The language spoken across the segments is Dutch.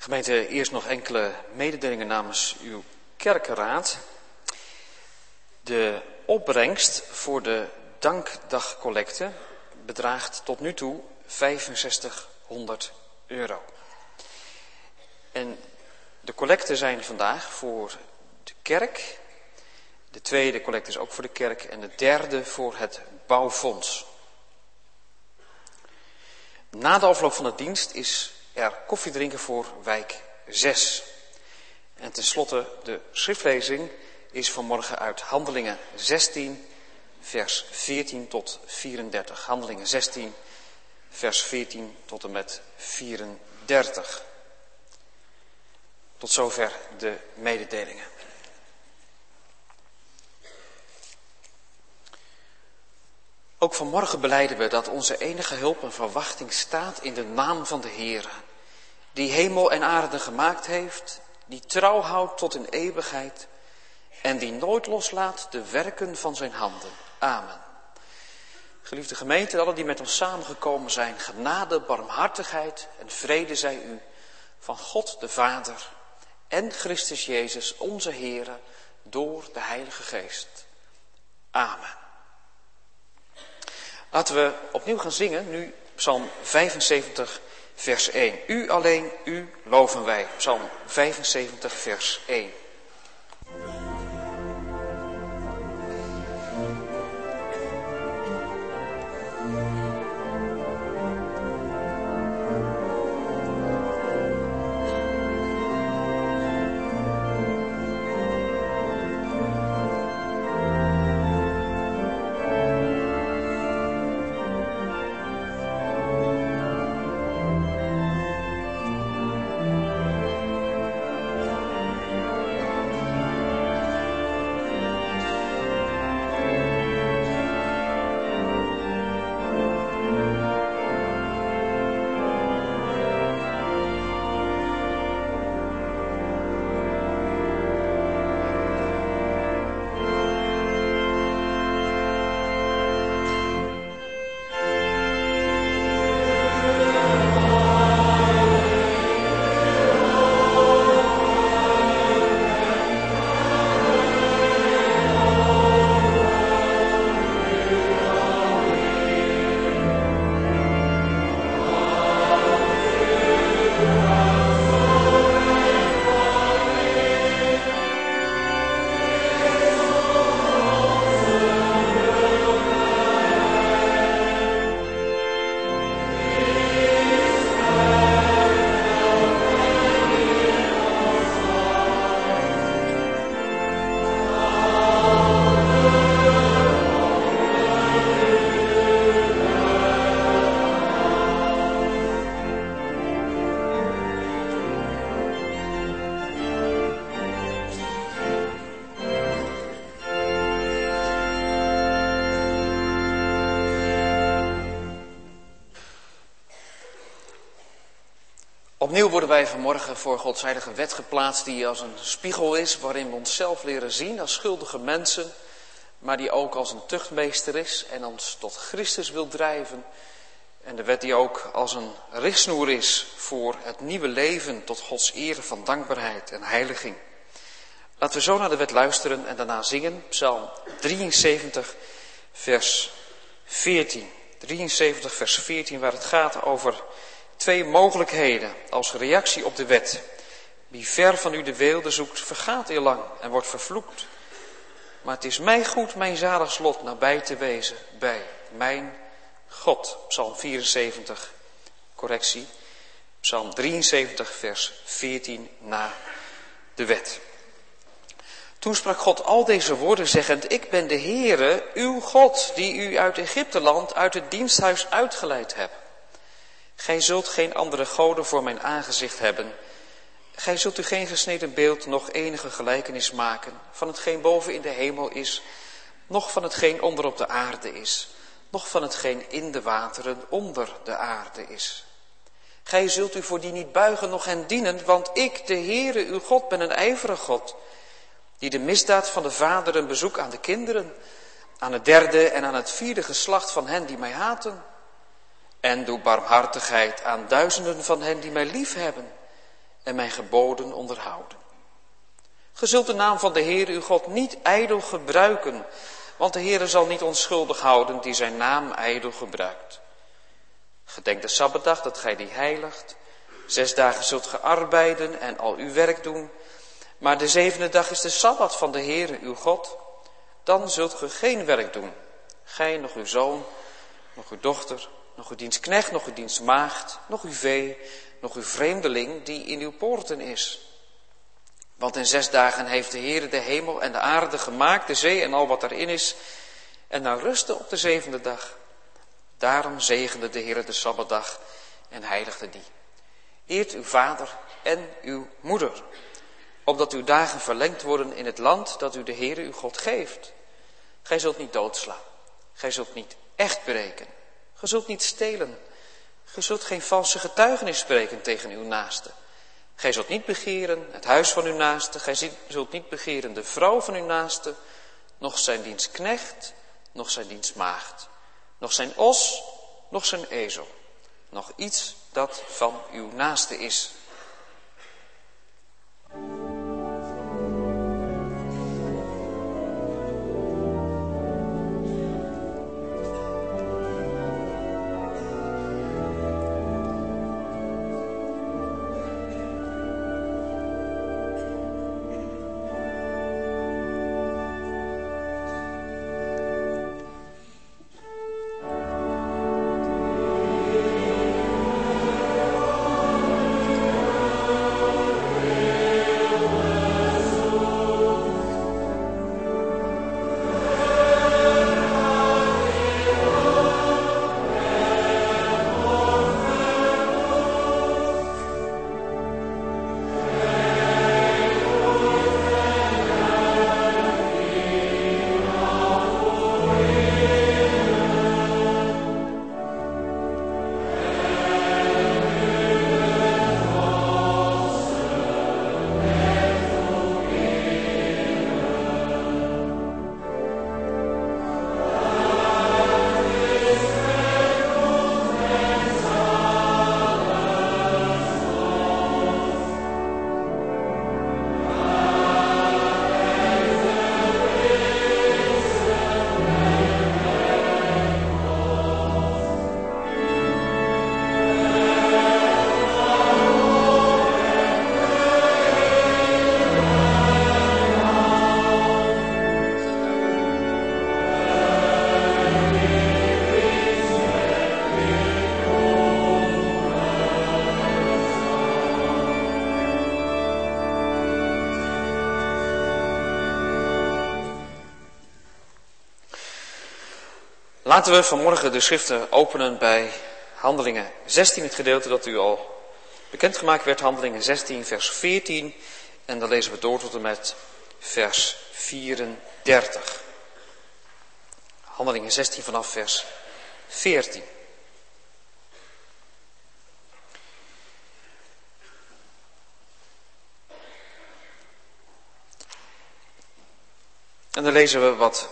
Gemeente, eerst nog enkele mededelingen namens uw kerkenraad. De opbrengst voor de dankdagcollecte bedraagt tot nu toe €6500. En de collecten zijn vandaag voor de kerk. De tweede collecte is ook voor de kerk en de derde voor het bouwfonds. Na de afloop van de dienst is er koffiedrinken voor wijk 6. En tenslotte de schriftlezing is vanmorgen uit Handelingen 16, vers 14 tot 34. Handelingen 16, vers 14 tot en met 34. Tot zover de mededelingen. Ook vanmorgen belijden we dat onze enige hulp en verwachting staat in de naam van de Heere, die hemel en aarde gemaakt heeft, die trouw houdt tot in eeuwigheid en die nooit loslaat de werken van zijn handen. Amen. Geliefde gemeente, allen die met ons samengekomen zijn, genade, barmhartigheid en vrede zij u van God de Vader en Christus Jezus, onze Heere, door de Heilige Geest. Amen. Laten we opnieuw gaan zingen, nu Psalm 75, vers 1. U alleen, u loven wij. Psalm 75, vers 1. Opnieuw worden wij vanmorgen voor Gods heilige wet geplaatst die als een spiegel is waarin we onszelf leren zien als schuldige mensen, maar die ook als een tuchtmeester is en ons tot Christus wil drijven. En de wet die ook als een richtsnoer is voor het nieuwe leven tot Gods eer van dankbaarheid en heiliging. Laten we zo naar de wet luisteren en daarna zingen. Psalm 73, vers 14. 73, vers 14, waar het gaat over twee mogelijkheden als reactie op de wet. Wie ver van u de weelde zoekt, vergaat eerlang en wordt vervloekt. Maar het is mij goed mijn zalig lot nabij te wezen bij mijn God. Psalm 74, correctie. Psalm 73, vers 14 na de wet. Toen sprak God al deze woorden zeggend, ik ben de Heere, uw God, die u uit Egypteland, uit het diensthuis uitgeleid hebt. Gij zult geen andere goden voor mijn aangezicht hebben. Gij zult u geen gesneden beeld, noch enige gelijkenis maken van hetgeen boven in de hemel is, noch van hetgeen onder op de aarde is, noch van hetgeen in de wateren onder de aarde is. Gij zult u voor die niet buigen, noch hen dienen, want ik, de Heere, uw God, ben een ijverig God, die de misdaad van de vaderen bezoekt aan de kinderen, aan het derde en aan het vierde geslacht van hen die mij haten. En doe barmhartigheid aan duizenden van hen die mij lief hebben en mijn geboden onderhouden. Ge zult de naam van de Heer uw God niet ijdel gebruiken, want de Heer zal niet onschuldig houden die zijn naam ijdel gebruikt. Gedenk de Sabbatdag dat gij die heiligt. 6 dagen zult ge arbeiden en al uw werk doen, maar de 7e dag is de Sabbat van de Heer uw God. Dan zult ge geen werk doen, gij, nog uw zoon, nog uw dochter, nog uw dienstknecht, nog uw dienstmaagd, nog uw vee, nog uw vreemdeling die in uw poorten is. Want in 6 dagen heeft de Heer de hemel en de aarde gemaakt, de zee en al wat erin is, en nou rustte op de 7e dag. Daarom zegende de Heer de Sabbatdag en heiligde die. Eert uw vader en uw moeder, opdat uw dagen verlengd worden in het land dat u de Heer uw God geeft. Gij zult niet doodslaan, gij zult niet echt breken, gij zult niet stelen, gij zult geen valse getuigenis spreken tegen uw naaste. Gij zult niet begeren het huis van uw naaste, gij zult niet begeren de vrouw van uw naaste, noch zijn dienstknecht, noch zijn dienstmaagd, noch zijn os, noch zijn ezel, nog iets dat van uw naaste is. Laten we vanmorgen de schriften openen bij Handelingen 16, het gedeelte dat u al bekendgemaakt werd, Handelingen 16, vers 14. En dan lezen we door tot en met vers 34. Handelingen 16 vanaf vers 14. En dan lezen we wat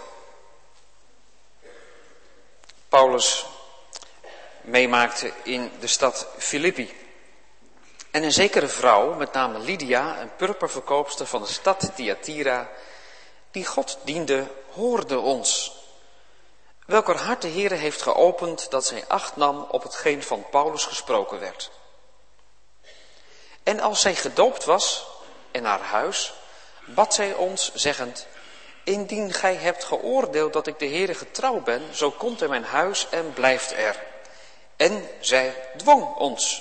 Paulus meemaakte in de stad Filippi. En een zekere vrouw, met name Lydia, een purperverkoopster van de stad Thyatira, die God diende, hoorde ons. Welker hart de Heere heeft geopend, dat zij acht nam op hetgeen van Paulus gesproken werd. En als zij gedoopt was en naar huis, bad zij ons, zeggend: Indien gij hebt geoordeeld dat ik de Heere getrouw ben, zo komt in mijn huis en blijft er. En zij dwong ons.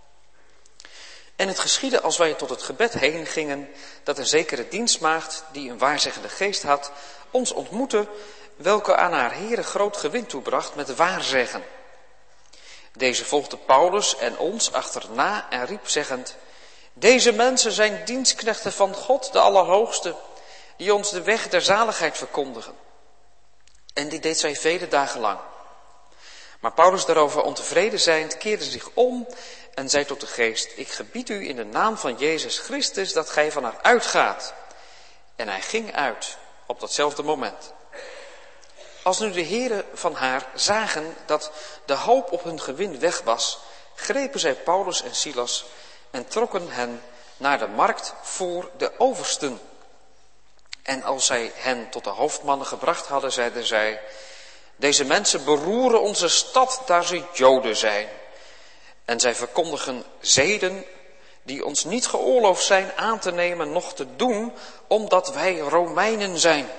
En het geschiedde als wij tot het gebed heen gingen, dat een zekere dienstmaagd, die een waarzeggende geest had, ons ontmoette, welke aan haar Heere groot gewin toebracht met waarzeggen. Deze volgde Paulus en ons achterna en riep zeggend: Deze mensen zijn dienstknechten van God, de Allerhoogste, die ons de weg der zaligheid verkondigen. En dit deed zij vele dagen lang. Maar Paulus daarover ontevreden zijnd keerde zich om en zei tot de geest: Ik gebied u in de naam van Jezus Christus dat gij van haar uitgaat. En hij ging uit op datzelfde moment. Als nu de heren van haar zagen dat de hoop op hun gewin weg was, grepen zij Paulus en Silas, en trokken hen naar de markt voor de oversten. En als zij hen tot de hoofdmannen gebracht hadden, zeiden zij: deze mensen beroeren onze stad, daar ze Joden zijn. En zij verkondigen zeden die ons niet geoorloofd zijn aan te nemen, noch te doen, omdat wij Romeinen zijn.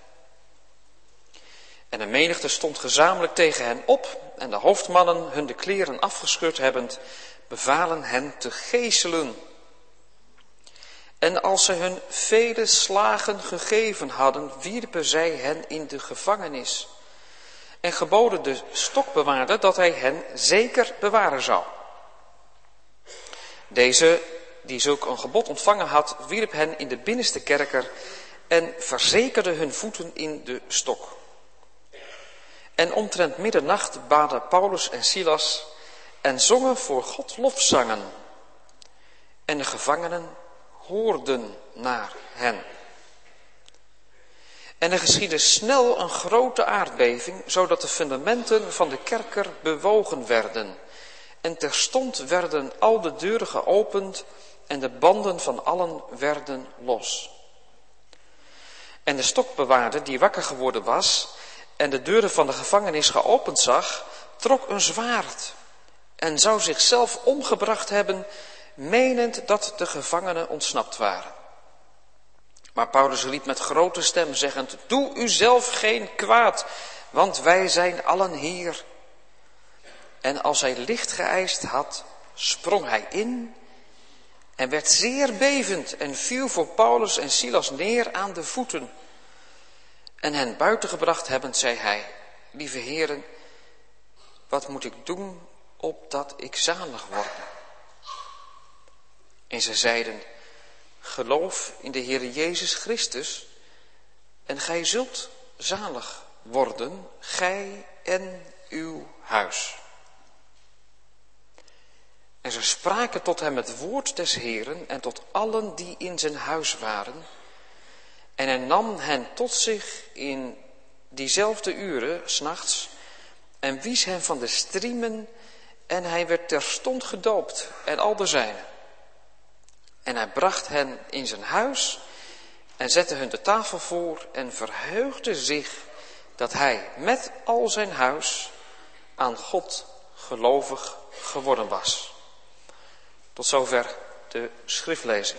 En de menigte stond gezamenlijk tegen hen op, en de hoofdmannen, hun de kleren afgescheurd hebbend, bevalen hen te geeselen. En als ze hun vele slagen gegeven hadden, wierpen zij hen in de gevangenis. En geboden de stokbewaarder dat hij hen zeker bewaren zou. Deze, die zulk een gebod ontvangen had, wierp hen in de binnenste kerker en verzekerde hun voeten in de stok. En omtrent middernacht baden Paulus en Silas en zongen voor God lofzangen. En de gevangenen hoorden naar hen. En er geschiedde snel een grote aardbeving, zodat de fundamenten van de kerker bewogen werden. En terstond werden al de deuren geopend en de banden van allen werden los. En de stokbewaarder, die wakker geworden was en de deuren van de gevangenis geopend zag, trok een zwaard en zou zichzelf omgebracht hebben, menend dat de gevangenen ontsnapt waren. Maar Paulus riep met grote stem, zeggend: doe u zelf geen kwaad, want wij zijn allen hier. En als hij licht geëist had, sprong hij in en werd zeer bevend en viel voor Paulus en Silas neer aan de voeten. En hen buitengebracht hebbend, zei hij: lieve heren, wat moet ik doen opdat ik zalig word? En ze zeiden: geloof in de Heer Jezus Christus en gij zult zalig worden, gij en uw huis. En ze spraken tot hem het woord des Heeren en tot allen die in zijn huis waren. En hij nam hen tot zich in diezelfde uren, 's nachts, en wies hen van de striemen, en hij werd terstond gedoopt, en al de zijnen. En hij bracht hen in zijn huis, en zette hun de tafel voor, en verheugde zich dat hij met al zijn huis aan God gelovig geworden was. Tot zover de schriftlezing.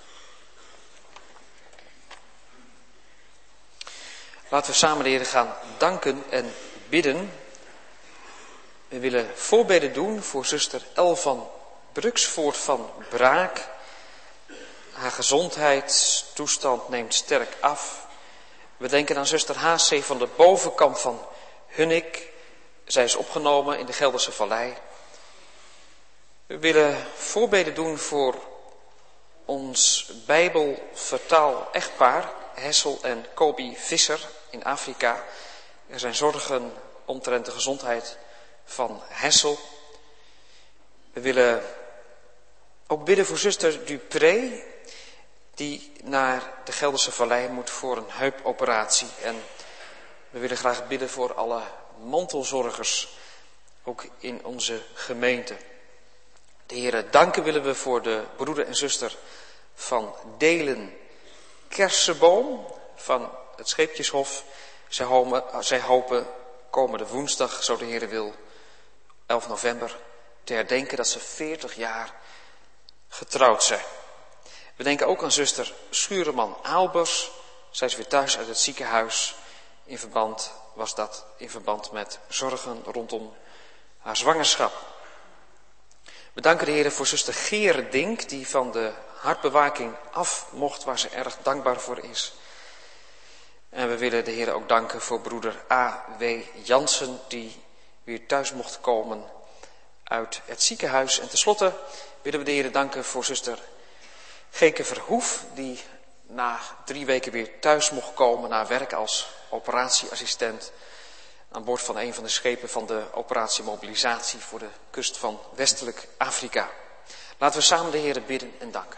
Laten we samen de Heer gaan danken en bidden. We willen voorbeden doen voor zuster El van Bruksvoort van Braak. Haar gezondheidstoestand neemt sterk af. We denken aan zuster H.C. van de Bovenkamp van Hunnik. Zij is opgenomen in de Gelderse Vallei. We willen voorbeden doen voor ons Bijbelvertaal echtpaar, Hessel en Kobi Visser in Afrika. Er zijn zorgen omtrent de gezondheid van Hessel. We willen ook bidden voor zuster Dupré, die naar de Gelderse Vallei moet voor een heupoperatie. En we willen graag bidden voor alle mantelzorgers, ook in onze gemeente. De Heere danken willen we voor de broeder en zuster van Delen Kersenboom van het Scheepjeshof. Zij hopen komende woensdag, zo de Heere wil, 11 november, te herdenken dat ze 40 jaar getrouwd zijn. We denken ook aan zuster Schureman Aalbers. Zij is weer thuis uit het ziekenhuis. In verband met zorgen rondom haar zwangerschap. We danken de Heer voor zuster Gerendink, die van de hartbewaking af mocht, waar ze erg dankbaar voor is. En we willen de Heer ook danken voor broeder A.W. Jansen, die weer thuis mocht komen uit het ziekenhuis. En tenslotte willen we de Heer danken voor zuster Geke Verhoef, die na 3 weken weer thuis mocht komen na werk als operatieassistent aan boord van een van de schepen van de operatie mobilisatie voor de kust van Westelijk Afrika. Laten we samen de Heer bidden en danken.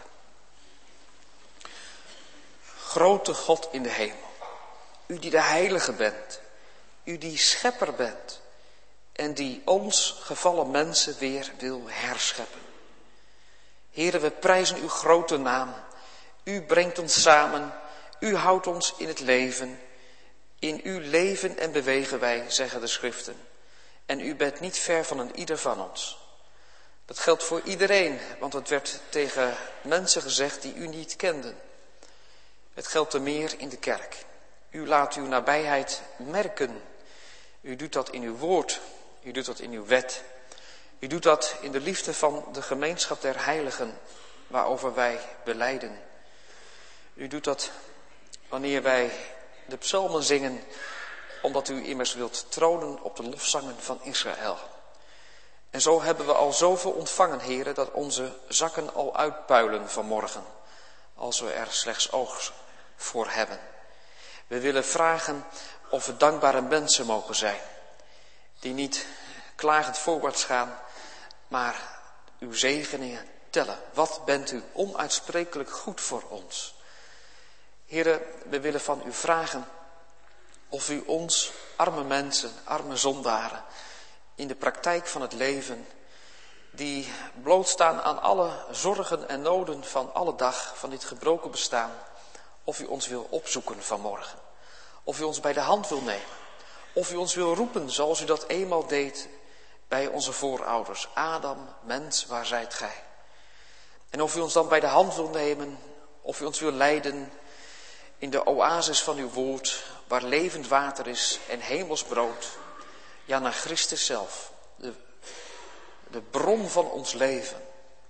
Grote God in de hemel, u die de heilige bent, u die schepper bent en die ons gevallen mensen weer wil herscheppen. Heere, we prijzen uw grote naam. U brengt ons samen. U houdt ons in het leven. In uw leven en bewegen wij, zeggen de schriften. En u bent niet ver van een ieder van ons. Dat geldt voor iedereen, want het werd tegen mensen gezegd die u niet kenden. Het geldt te meer in de kerk. U laat uw nabijheid merken. U doet dat in uw woord. U doet dat in uw wet. U doet dat in de liefde van de gemeenschap der heiligen, waarover wij belijden. U doet dat wanneer wij de psalmen zingen, omdat u immers wilt tronen op de lofzangen van Israël. En zo hebben we al zoveel ontvangen, heren, dat onze zakken al uitpuilen vanmorgen, als we er slechts oog voor hebben. We willen vragen of we dankbare mensen mogen zijn, die niet klagend voorwaarts gaan, maar uw zegeningen tellen. Wat bent u onuitsprekelijk goed voor ons. Heren, we willen van u vragen of u ons, arme mensen, arme zondaren, in de praktijk van het leven, die blootstaan aan alle zorgen en noden van alle dag, van dit gebroken bestaan, of u ons wil opzoeken vanmorgen. Of u ons bij de hand wil nemen. Of u ons wil roepen zoals u dat eenmaal deed bij onze voorouders. Adam, mens, waar zijt gij? En of u ons dan bij de hand wil nemen, of u ons wil leiden in de oasis van uw woord, waar levend water is en hemels brood. Ja, naar Christus zelf, de bron van ons leven.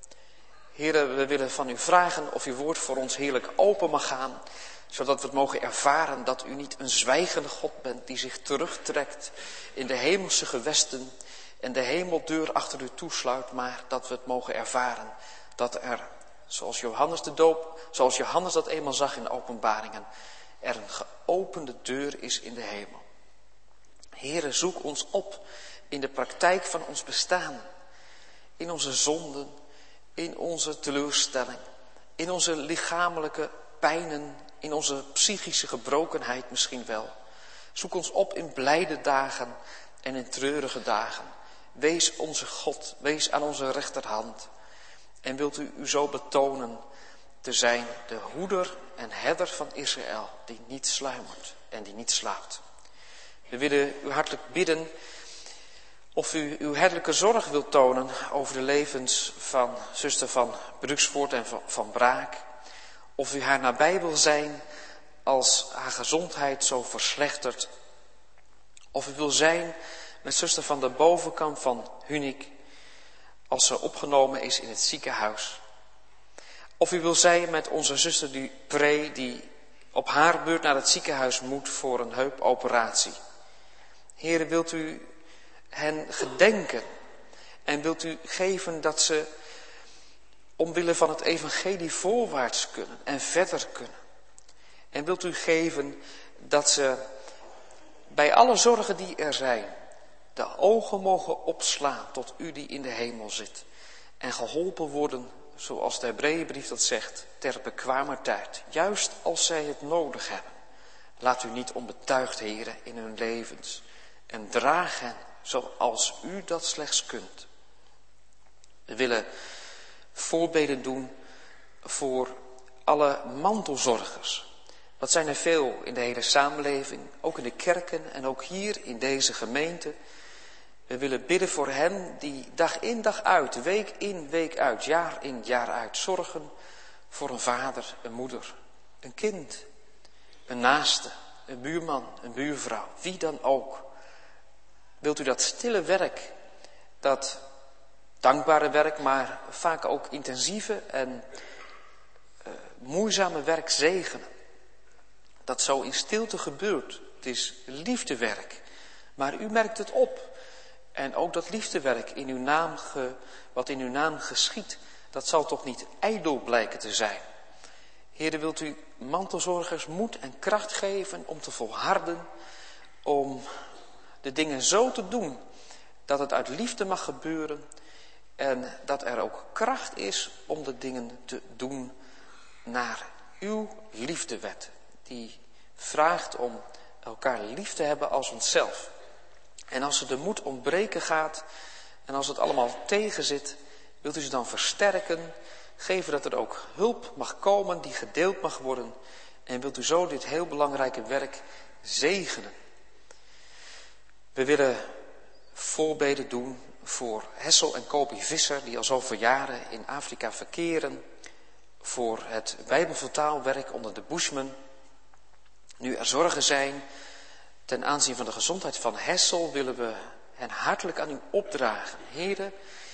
Heren, we willen van u vragen of uw woord voor ons heerlijk open mag gaan, zodat we het mogen ervaren dat u niet een zwijgende God bent die zich terugtrekt in de hemelse gewesten en de hemeldeur achter u toesluit, maar dat we het mogen ervaren dat er, zoals Johannes dat eenmaal zag in de Openbaringen, er een geopende deur is in de hemel. Heere, zoek ons op in de praktijk van ons bestaan, in onze zonden, in onze teleurstelling, in onze lichamelijke pijnen, in onze psychische gebrokenheid misschien wel. Zoek ons op in blijde dagen en in treurige dagen. Wees onze God, wees aan onze rechterhand. En wilt u zo betonen te zijn de hoeder en herder van Israël, die niet sluimert en die niet slaapt. We willen u hartelijk bidden of u uw herderlijke zorg wilt tonen over de levens van zuster van Bruksvoort en van Braak. Of u haar nabij wil zijn als haar gezondheid zo verslechtert. Of u wil zijn met zuster van de Bovenkamp van Hunik, als ze opgenomen is in het ziekenhuis. Of u wil zijn met onze zuster Dupré, die op haar beurt naar het ziekenhuis moet voor een heupoperatie. Heere, wilt u hen gedenken en wilt u geven dat ze omwille van het evangelie voorwaarts kunnen en verder kunnen. En wilt u geven dat ze bij alle zorgen die er zijn, de ogen mogen opslaan tot u die in de hemel zit. En geholpen worden, zoals de Hebreeënbrief dat zegt, ter bekwamer tijd. Juist als zij het nodig hebben. Laat u niet onbetuigd, Heere, in hun levens. En draag hen zoals u dat slechts kunt. We willen voorbeden doen voor alle mantelzorgers. Wat zijn er veel in de hele samenleving, ook in de kerken en ook hier in deze gemeente. We willen bidden voor hen die dag in dag uit, week in week uit, jaar in jaar uit zorgen voor een vader, een moeder, een kind, een naaste, een buurman, een buurvrouw, wie dan ook. Wilt u dat stille werk, dat dankbare werk, maar vaak ook intensieve en moeizame werk zegenen. Dat zo in stilte gebeurt. Het is liefdewerk. Maar u merkt het op. En ook dat liefdewerk in uw naam wat in uw naam geschiet, dat zal toch niet ijdel blijken te zijn. Heere, wilt u mantelzorgers moed en kracht geven om te volharden, om de dingen zo te doen dat het uit liefde mag gebeuren en dat er ook kracht is om de dingen te doen naar uw liefdewet, die vraagt om elkaar lief te hebben als onszelf. En als er de moed ontbreken gaat en als het allemaal tegenzit, wilt u ze dan versterken geven dat er ook hulp mag komen die gedeeld mag worden. En wilt u zo dit heel belangrijke werk zegenen. We willen voorbeden doen voor Hessel en Kobi Visser, die al zoveel jaren in Afrika verkeren. Voor het Bijbelvertaalwerk onder de Bushmen. Nu er zorgen zijn ten aanzien van de gezondheid van Hessel, willen we hen hartelijk aan u opdragen. Heren,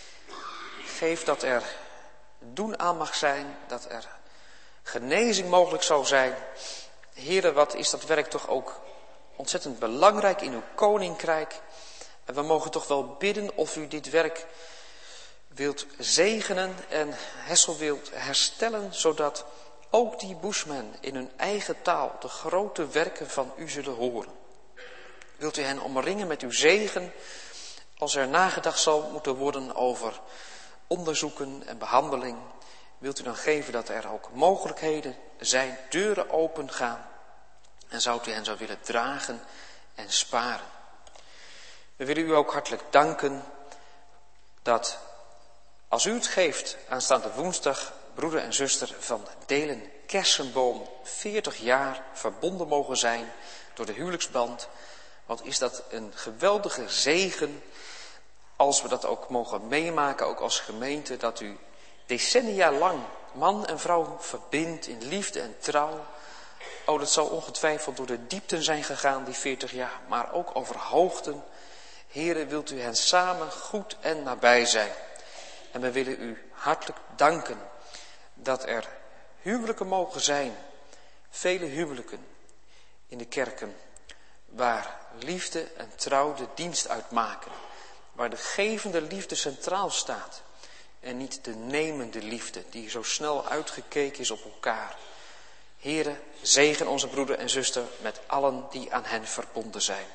geef dat er doen aan mag zijn, dat er genezing mogelijk zou zijn. Heren, wat is dat werk toch ook ontzettend belangrijk in uw koninkrijk. En we mogen toch wel bidden of u dit werk wilt zegenen en Hessel wilt herstellen, zodat ook die Bushmen in hun eigen taal de grote werken van u zullen horen. Wilt u hen omringen met uw zegen, als er nagedacht zal moeten worden over onderzoeken en behandeling. Wilt u dan geven dat er ook mogelijkheden zijn, deuren open gaan. En zou u hen zo willen dragen en sparen. We willen u ook hartelijk danken dat als u het geeft aanstaande woensdag, broeder en zuster van Delen Kersenboom 40 jaar verbonden mogen zijn door de huwelijksband. Wat is dat een geweldige zegen als we dat ook mogen meemaken, ook als gemeente, dat u decennia lang man en vrouw verbindt in liefde en trouw. Oh, dat zal ongetwijfeld door de diepten zijn gegaan, die 40 jaar, maar ook over hoogten. Here, wilt u hen samen goed en nabij zijn. En we willen u hartelijk danken dat er huwelijken mogen zijn, vele huwelijken in de kerken, waar liefde en trouw de dienst uitmaken. Waar de gevende liefde centraal staat en niet de nemende liefde die zo snel uitgekeken is op elkaar. Here, zegen onze broeder en zuster met allen die aan hen verbonden zijn.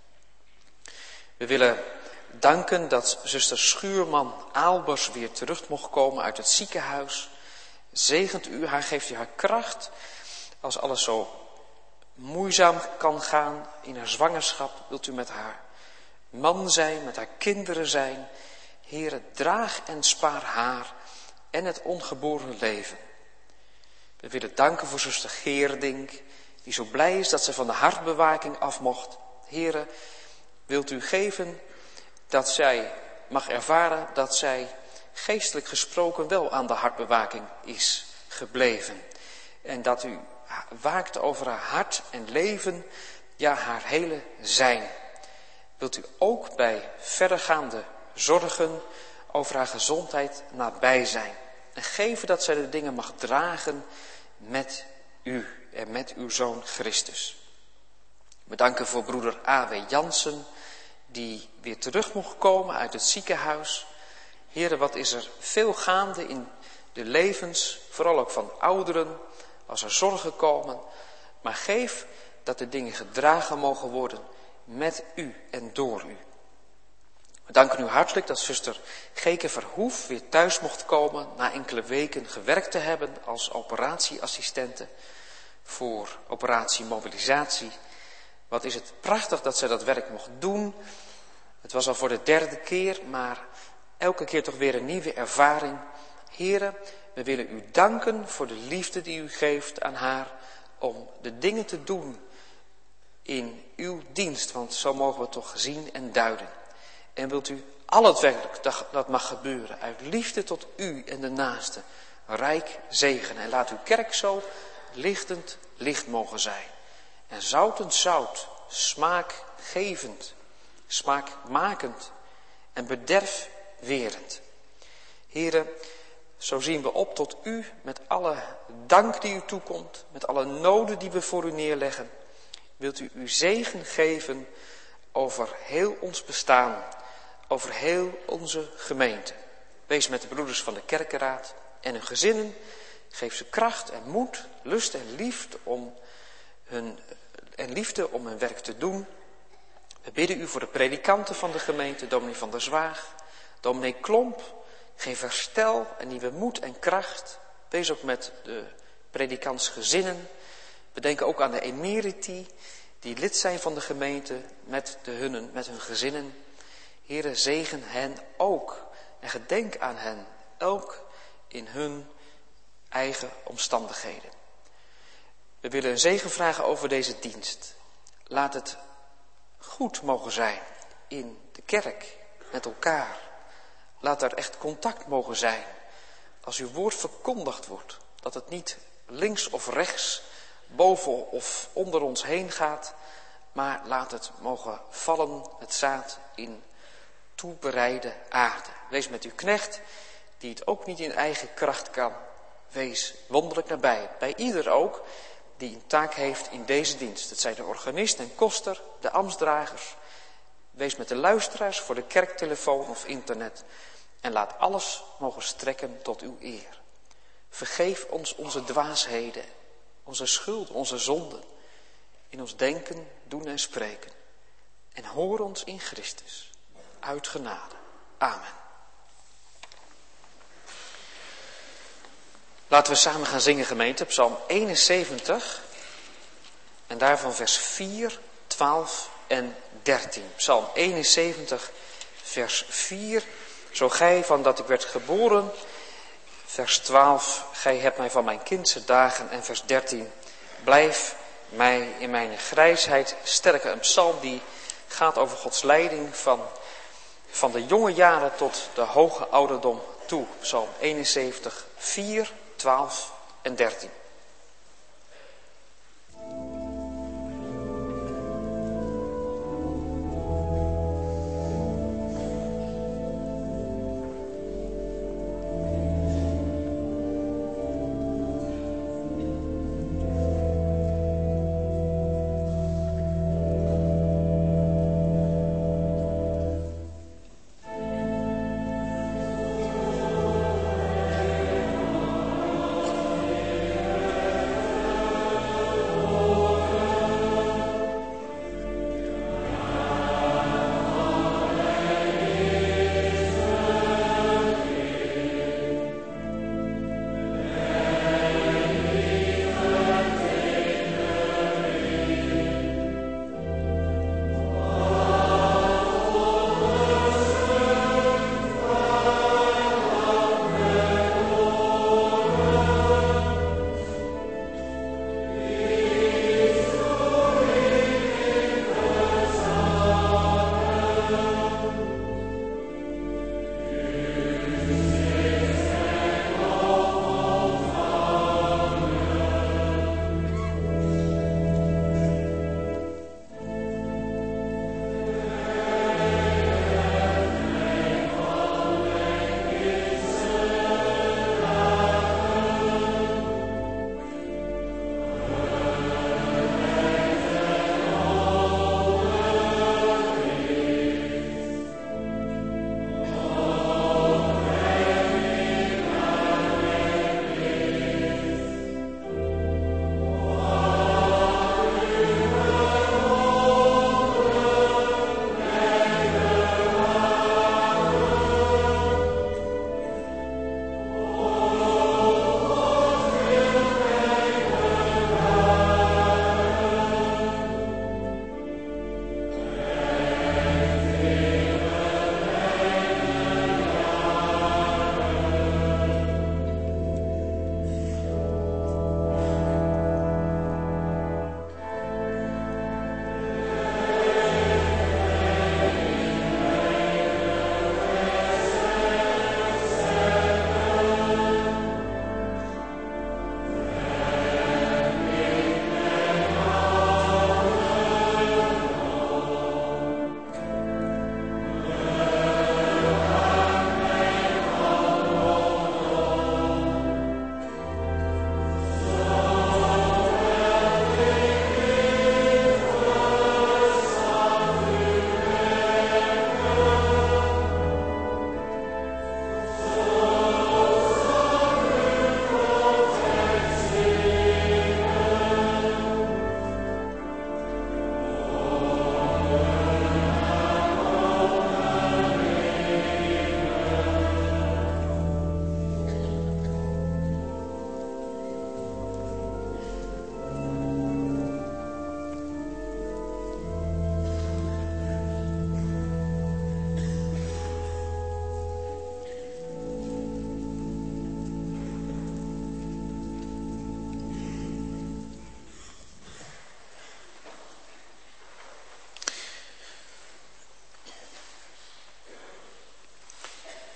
We willen danken dat zuster Schuurman Aalbers weer terug mocht komen uit het ziekenhuis. Zegent u haar, geeft u haar kracht. Als alles zo moeizaam kan gaan in haar zwangerschap, wilt u met haar man zijn, met haar kinderen zijn. Heere, draag en spaar haar en het ongeboren leven. We willen danken voor zuster Geerdink, die zo blij is dat ze van de hartbewaking af mocht. Heere, wilt u geven dat zij mag ervaren dat zij geestelijk gesproken wel aan de hartbewaking is gebleven. En dat u waakt over haar hart en leven, ja haar hele zijn. Wilt u ook bij verdergaande zorgen over haar gezondheid nabij zijn. En geven dat zij de dingen mag dragen met u en met uw Zoon Christus. We danken voor broeder A.W. Jansen, die weer terug mocht komen uit het ziekenhuis. Heren, wat is er veel gaande in de levens, vooral ook van ouderen, als er zorgen komen. Maar geef dat de dingen gedragen mogen worden met u en door u. We danken u hartelijk dat zuster Geke Verhoef weer thuis mocht komen na enkele weken gewerkt te hebben als operatieassistente voor operatie mobilisatie. Wat is het prachtig dat zij dat werk mocht doen. Het was al voor de 3e keer, maar elke keer toch weer een nieuwe ervaring. Heren, we willen u danken voor de liefde die u geeft aan haar om de dingen te doen in uw dienst, want zo mogen we toch zien en duiden. En wilt u al het werk dat mag gebeuren, uit liefde tot u en de naaste, rijk zegenen. En laat uw kerk zo lichtend licht mogen zijn. En zoutend zout, smaakgevend, smaakmakend en bederfwerend. Heren, zo zien we op tot u met alle dank die u toekomt, met alle noden die we voor u neerleggen. Wilt u uw zegen geven over heel ons bestaan, over heel onze gemeente. Wees met de broeders van de kerkenraad en hun gezinnen. Geef ze kracht en moed, lust en liefde om hun werk te doen. We bidden u voor de predikanten van de gemeente, dominee Van der Zwaag, dominee Klomp. Geef herstel en nieuwe moed en kracht. Wees ook met de predikantsgezinnen. We denken ook aan de emeriti die lid zijn van de gemeente met hun gezinnen. Heere, zegen hen ook en gedenk aan hen, elk in hun eigen omstandigheden. We willen een zegen vragen over deze dienst. Laat het goed mogen zijn in de kerk, met elkaar. Laat er echt contact mogen zijn. Als uw woord verkondigd wordt, dat het niet links of rechts, boven of onder ons heen gaat, maar laat het mogen vallen, het zaad, in toebereide aarde. Wees met uw knecht, die het ook niet in eigen kracht kan. Wees wonderlijk nabij. Bij ieder ook die een taak heeft in deze dienst. Het zijn de organist en koster, de ambtsdragers. Wees met de luisteraars voor de kerktelefoon of internet. En laat alles mogen strekken tot uw eer. Vergeef ons onze dwaasheden, onze schuld, onze zonden. In ons denken, doen en spreken. En hoor ons in Christus. Uit genade. Amen. Laten we samen gaan zingen, gemeente, Psalm 71. En daarvan vers 4, 12 en 13. Psalm 71, vers 4. Zo gij van dat ik werd geboren. Vers 12. Gij hebt mij van mijn kindse dagen. En vers 13. Blijf mij in mijn grijsheid sterken. Een psalm die gaat over Gods leiding van de jonge jaren tot de hoge ouderdom toe. Psalm 71, 4, 12 en 13.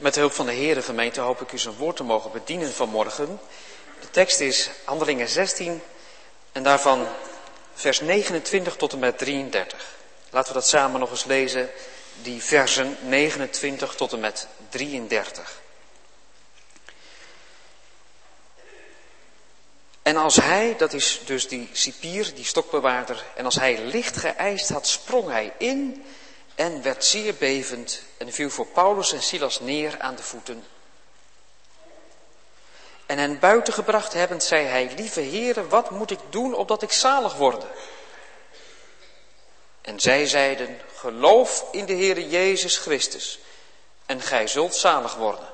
Met de hulp van de Heere gemeente hoop ik u zijn woord te mogen bedienen vanmorgen. De tekst is Handelingen 16 en daarvan vers 29 tot en met 33. Laten we dat samen nog eens lezen, die versen 29 tot en met 33. En als hij, dat is dus die cipier, die stokbewaarder, en als hij licht geëist had, sprong hij in en werd zeer bevend en viel voor Paulus en Silas neer aan de voeten. En hen buiten gebracht hebbend, zei hij, lieve heren, wat moet ik doen opdat ik zalig worde? En zij zeiden, geloof in de Heere Jezus Christus en gij zult zalig worden.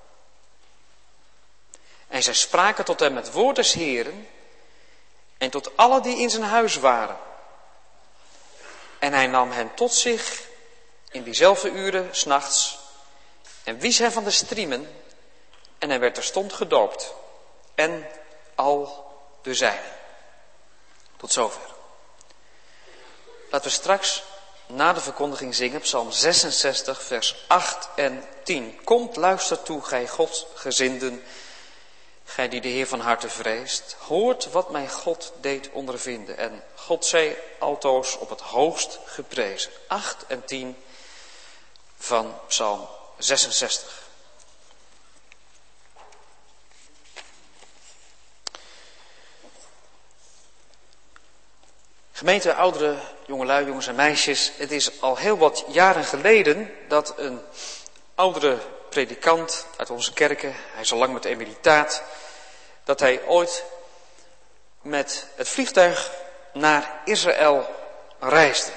En zij spraken tot hem het woord des Heeren en tot alle die in zijn huis waren. En hij nam hen tot zich in diezelfde uren 's nachts en wies hen van de striemen en hij werd terstond gedoopt en al de zijnen. Tot zover. Laten we straks na de verkondiging zingen, Psalm 66, vers 8 en 10. Komt, luister toe, gij Godsgezinden, gij die de Heer van harte vreest. Hoort wat mijn God deed ondervinden. En God zij altoos op het hoogst geprezen. 8 en 10 van Psalm 66. Gemeente, ouderen, jongelui, jongens en meisjes. Het is al heel wat jaren geleden dat een oudere predikant uit onze kerken, hij is al lang met emeritaat, dat hij ooit met het vliegtuig naar Israël reisde.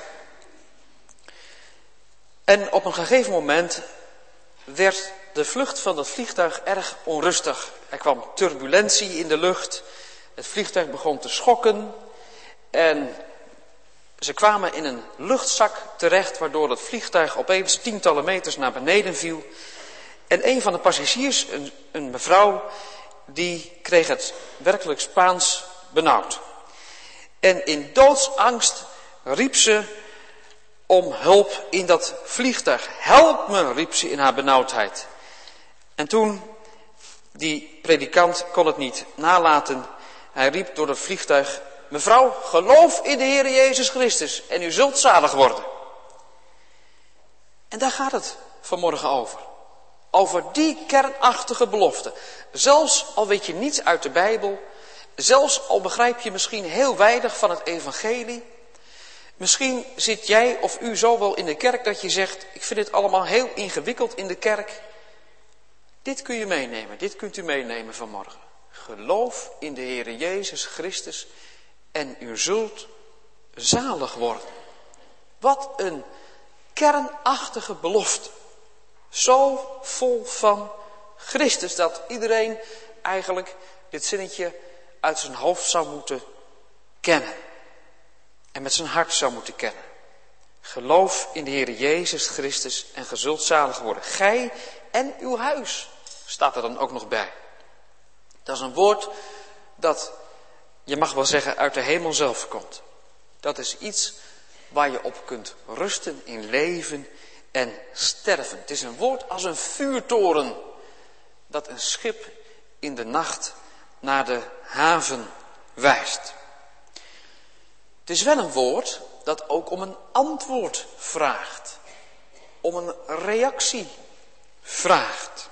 En op een gegeven moment werd de vlucht van dat vliegtuig erg onrustig. Er kwam turbulentie in de lucht, het vliegtuig begon te schokken en ze kwamen in een luchtzak terecht, waardoor het vliegtuig opeens tientallen meters naar beneden viel. En een van de passagiers, een mevrouw, die kreeg het werkelijk Spaans benauwd. En in doodsangst riep ze om hulp in dat vliegtuig. Help me, riep ze in haar benauwdheid. En toen, die predikant kon het niet nalaten. Hij riep door het vliegtuig, mevrouw, geloof in de Heer Jezus Christus en u zult zalig worden. En daar gaat het vanmorgen over. Over die kernachtige belofte. Zelfs al weet je niets uit de Bijbel, zelfs al begrijp je misschien heel weinig van het evangelie. Misschien zit jij of u zo wel in de kerk dat je zegt, ik vind dit allemaal heel ingewikkeld in de kerk. Dit kun je meenemen, dit kunt u meenemen vanmorgen. Geloof in de Heer Jezus Christus en u zult zalig worden. Wat een kernachtige belofte. Zo vol van Christus dat iedereen eigenlijk dit zinnetje uit zijn hoofd zou moeten kennen. En met zijn hart zou moeten kennen. Geloof in de Heer Jezus Christus en ge zult zalig worden. Gij en uw huis, staat er dan ook nog bij. Dat is een woord dat, je mag wel zeggen, uit de hemel zelf komt. Dat is iets waar je op kunt rusten in leven en sterven. Het is een woord als een vuurtoren dat een schip in de nacht naar de haven wijst. Het is wel een woord dat ook om een antwoord vraagt. Om een reactie vraagt.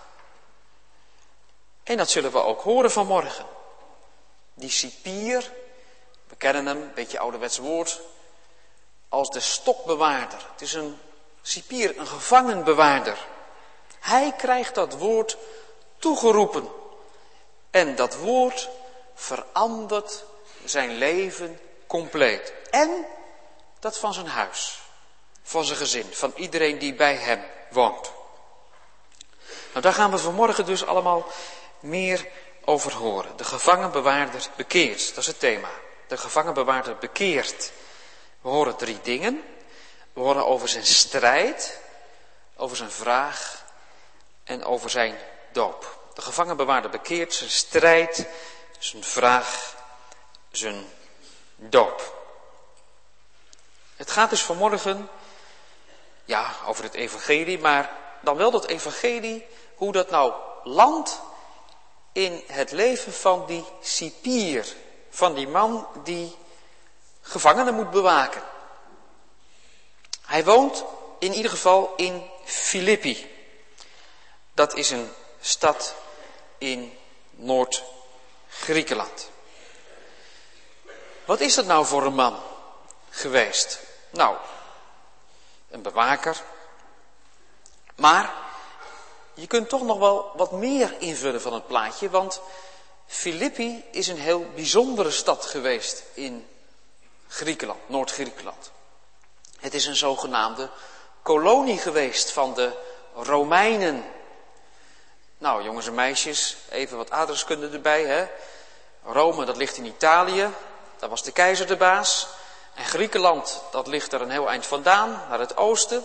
En dat zullen we ook horen vanmorgen. Die cipier, we kennen hem, een beetje ouderwets woord, als de stokbewaarder. Het is een cipier, een gevangenbewaarder. Hij krijgt dat woord toegeroepen. En dat woord verandert zijn leven compleet. En dat van zijn huis, van zijn gezin, van iedereen die bij hem woont. Nou, daar gaan we vanmorgen dus allemaal meer over horen. De gevangenbewaarder bekeert, dat is het thema. De gevangenbewaarder bekeert. We horen 3 dingen. We horen over zijn strijd, over zijn vraag en over zijn doop. De gevangenbewaarder bekeert, zijn strijd, zijn vraag, zijn doop. Het gaat dus vanmorgen, over het evangelie, maar dan wel dat evangelie hoe dat nou landt in het leven van die cipier, van die man die gevangenen moet bewaken. Hij woont in ieder geval in Filippi. Dat is een stad in Noord-Griekenland. Wat is dat nou voor een man geweest? Nou, een bewaker. Maar je kunt toch nog wel wat meer invullen van het plaatje, want Filippi is een heel bijzondere stad geweest in Griekenland, Noord-Griekenland. Het is een zogenaamde kolonie geweest van de Romeinen. Nou, jongens en meisjes, even wat aardrijkskunde erbij, hè. Rome, dat ligt in Italië, daar was de keizer de baas. En Griekenland, dat ligt er een heel eind vandaan, naar het oosten.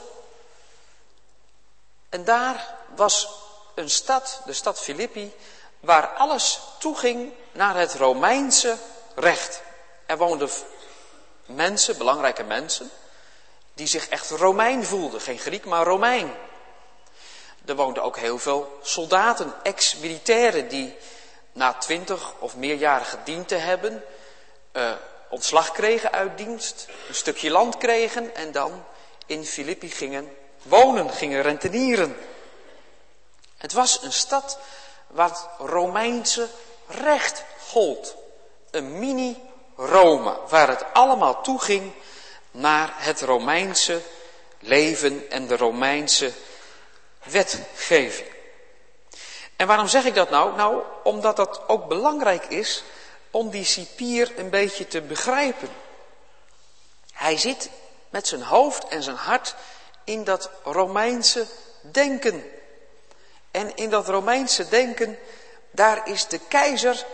En daar was een stad, de stad Filippi, waar alles toeging naar het Romeinse recht. Er woonden mensen, belangrijke mensen, die zich echt Romein voelden. Geen Griek, maar Romein. Er woonden ook heel veel soldaten, ex-militairen, die na 20 of meerjarige dienst te hebben, ontslag kregen uit dienst, een stukje land kregen en dan in Filippi gingen wonen, gingen rentenieren. Het was een stad waar het Romeinse recht gold. Een mini-Rome, waar het allemaal toeging naar het Romeinse leven en de Romeinse wetgeving. En waarom zeg ik dat nou? Nou, omdat dat ook belangrijk is om die cipier een beetje te begrijpen. Hij zit met zijn hoofd en zijn hart in dat Romeinse denken. En in dat Romeinse denken, daar is de keizer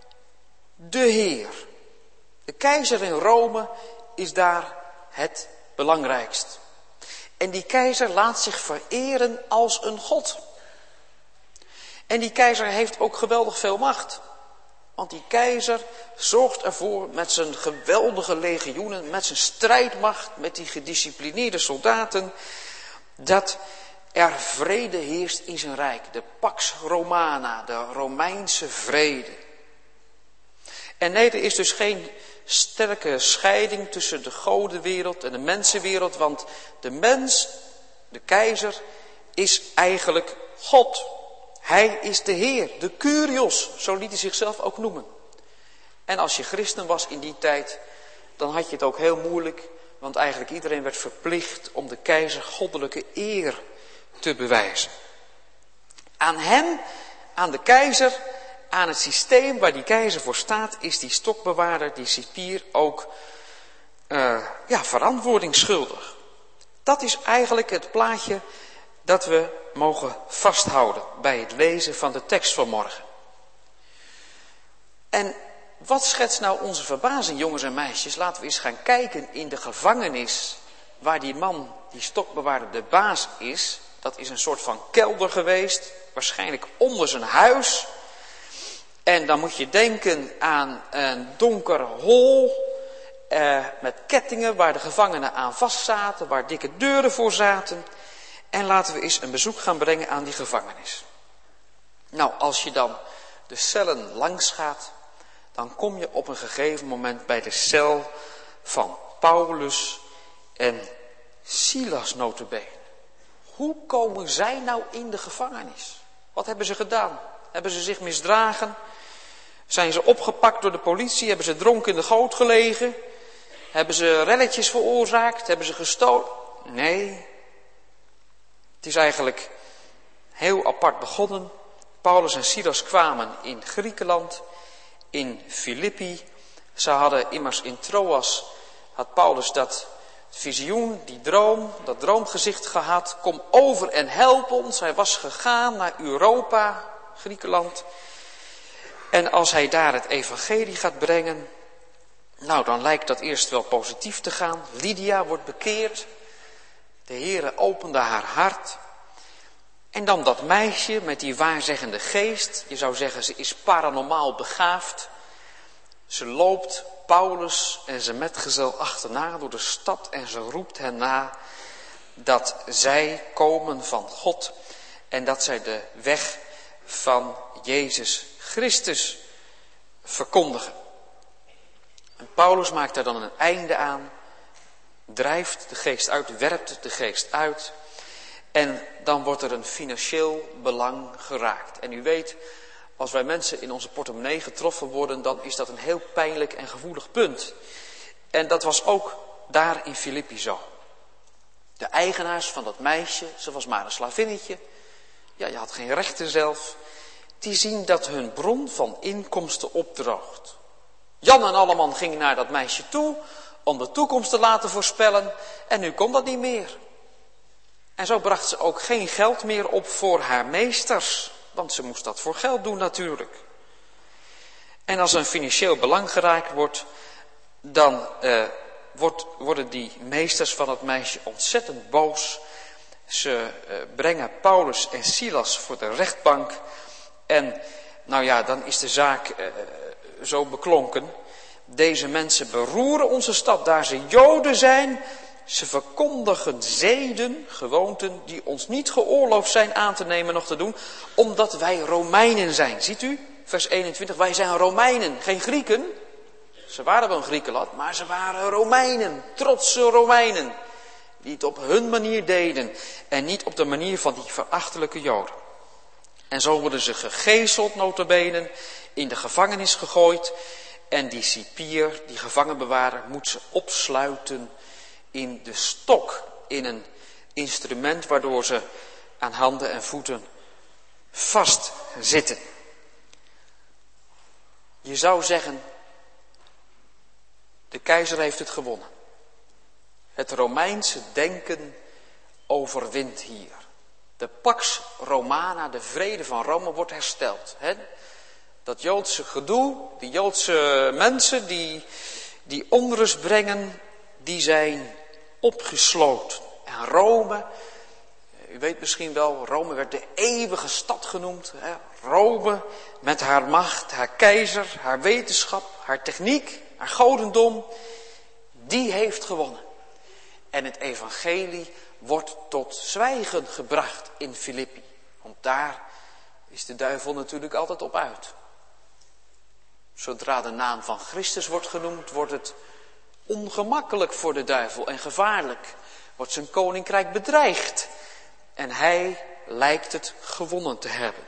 de Heer. De keizer in Rome is daar het belangrijkst. En die keizer laat zich vereren als een god. En die keizer heeft ook geweldig veel macht. Want die keizer zorgt ervoor met zijn geweldige legioenen, met zijn strijdmacht, met die gedisciplineerde soldaten, dat er vrede heerst in zijn rijk. De Pax Romana, de Romeinse vrede. En nee, er is dus geen sterke scheiding tussen de godenwereld en de mensenwereld, want de mens, de keizer, is eigenlijk God. Hij is de Heer, de Kyrios, zo liet hij zichzelf ook noemen. En als je christen was in die tijd, dan had je het ook heel moeilijk, want eigenlijk iedereen werd verplicht om de keizer goddelijke eer te bewijzen. Aan hem, aan de keizer, aan het systeem waar die keizer voor staat, is die stokbewaarder, die cipier ook verantwoording schuldig. Dat is eigenlijk het plaatje dat we mogen vasthouden bij het lezen van de tekst van morgen. En wat schetst nou onze verbazing, jongens en meisjes? Laten we eens gaan kijken in de gevangenis waar die man, die stokbewaarder, de baas is. Dat is een soort van kelder geweest, waarschijnlijk onder zijn huis. En dan moet je denken aan een donker hol met kettingen waar de gevangenen aan vast zaten, waar dikke deuren voor zaten. En laten we eens een bezoek gaan brengen aan die gevangenis. Nou, als je dan de cellen langs gaat, dan kom je op een gegeven moment bij de cel van Paulus en Silas nota bene. Hoe komen zij nou in de gevangenis? Wat hebben ze gedaan? Hebben ze zich misdragen? Zijn ze opgepakt door de politie? Hebben ze dronken in de goot gelegen? Hebben ze relletjes veroorzaakt? Hebben ze gestolen? Nee. Het is eigenlijk heel apart begonnen. Paulus en Silas kwamen in Griekenland, in Filippi. Ze hadden immers in Troas, had Paulus dat visioen, die droom, dat droomgezicht gehad. Kom over en help ons. Hij was gegaan naar Europa, Griekenland. En als hij daar het evangelie gaat brengen, nou dan lijkt dat eerst wel positief te gaan. Lydia wordt bekeerd. De Heere opende haar hart. En dan dat meisje met die waarzeggende geest. Je zou zeggen, ze is paranormaal begaafd. Ze loopt Paulus en zijn metgezel achterna door de stad en ze roept hen na dat zij komen van God En dat zij de weg van Jezus Christus verkondigen. En Paulus maakt daar dan een einde aan. Drijft de geest uit, werpt de geest uit. En dan wordt er een financieel belang geraakt. En u weet, als wij mensen in onze portemonnee getroffen worden, dan is dat een heel pijnlijk en gevoelig punt. En dat was ook daar in Filippi zo. De eigenaars van dat meisje, ze was maar een slavinnetje. Ja, je had geen rechten zelf. Die zien dat hun bron van inkomsten opdroogt. Jan en Alleman gingen naar dat meisje toe om de toekomst te laten voorspellen. En nu kon dat niet meer. En zo bracht ze ook geen geld meer op voor haar meesters. Want ze moest dat voor geld doen natuurlijk. En als een financieel belang geraakt wordt, dan worden die meesters van het meisje ontzettend boos. Ze brengen Paulus en Silas voor de rechtbank. En nou ja, dan is de zaak zo beklonken. Deze mensen beroeren onze stad, daar ze Joden zijn. Ze verkondigen zeden, gewoonten die ons niet geoorloofd zijn aan te nemen nog te doen, omdat wij Romeinen zijn. Ziet u, vers 21, wij zijn Romeinen, geen Grieken. Ze waren wel een Griekenland, maar ze waren Romeinen, trotse Romeinen. Die het op hun manier deden en niet op de manier van die verachtelijke Joden. En zo worden ze gegezeld, nota bene, in de gevangenis gegooid. En die cipier, die gevangenbewaarder, moet ze opsluiten in de stok. In een instrument waardoor ze aan handen en voeten vastzitten. Je zou zeggen, de keizer heeft het gewonnen. Het Romeinse denken overwint hier. De Pax Romana, de vrede van Rome, wordt hersteld. Dat Joodse gedoe, die Joodse mensen die onrust brengen, die zijn opgesloten. En Rome, u weet misschien wel, Rome werd de eeuwige stad genoemd. Rome met haar macht, haar keizer, haar wetenschap, haar techniek, haar godendom, die heeft gewonnen. En het evangelie wordt tot zwijgen gebracht in Filippi. Want daar is de duivel natuurlijk altijd op uit. Zodra de naam van Christus wordt genoemd, wordt het ongemakkelijk voor de duivel en gevaarlijk. Wordt zijn koninkrijk bedreigd. En hij lijkt het gewonnen te hebben.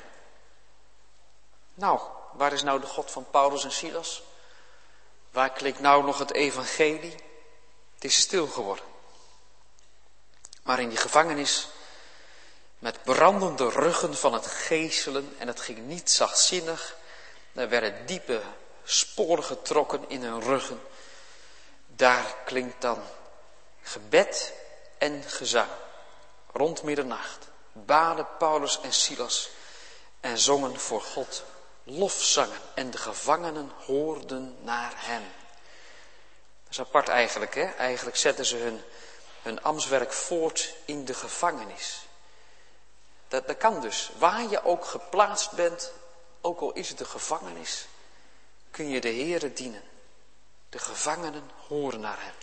Nou, waar is nou de God van Paulus en Silas? Waar klinkt nou nog het evangelie? Het is stil geworden. Maar in die gevangenis, met brandende ruggen van het geeselen, en het ging niet zachtzinnig, er werden diepe sporen getrokken in hun ruggen. Daar klinkt dan gebed en gezang. Rond middernacht baden Paulus en Silas en zongen voor God lofzangen. En de gevangenen hoorden naar hen. Dat is apart eigenlijk, hè? Eigenlijk zetten ze hun ambtswerk voort in de gevangenis. Dat kan dus. Waar je ook geplaatst bent, ook al is het de gevangenis, kun je de Heere dienen. De gevangenen horen naar hem.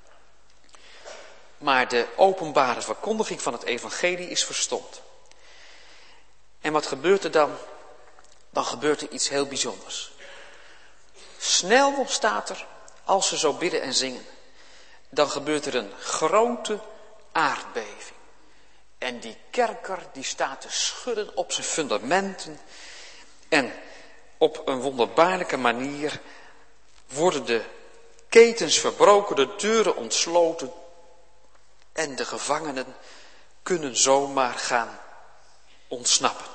Maar de openbare verkondiging van het evangelie is verstomd. En wat gebeurt er dan? Dan gebeurt er iets heel bijzonders. Snel staat er, als ze zo bidden en zingen, dan gebeurt er een grote aardbeving. En die kerker die staat te schudden op zijn fundamenten. En op een wonderbaarlijke manier worden de ketens verbroken, de deuren ontsloten. En de gevangenen kunnen zomaar gaan ontsnappen.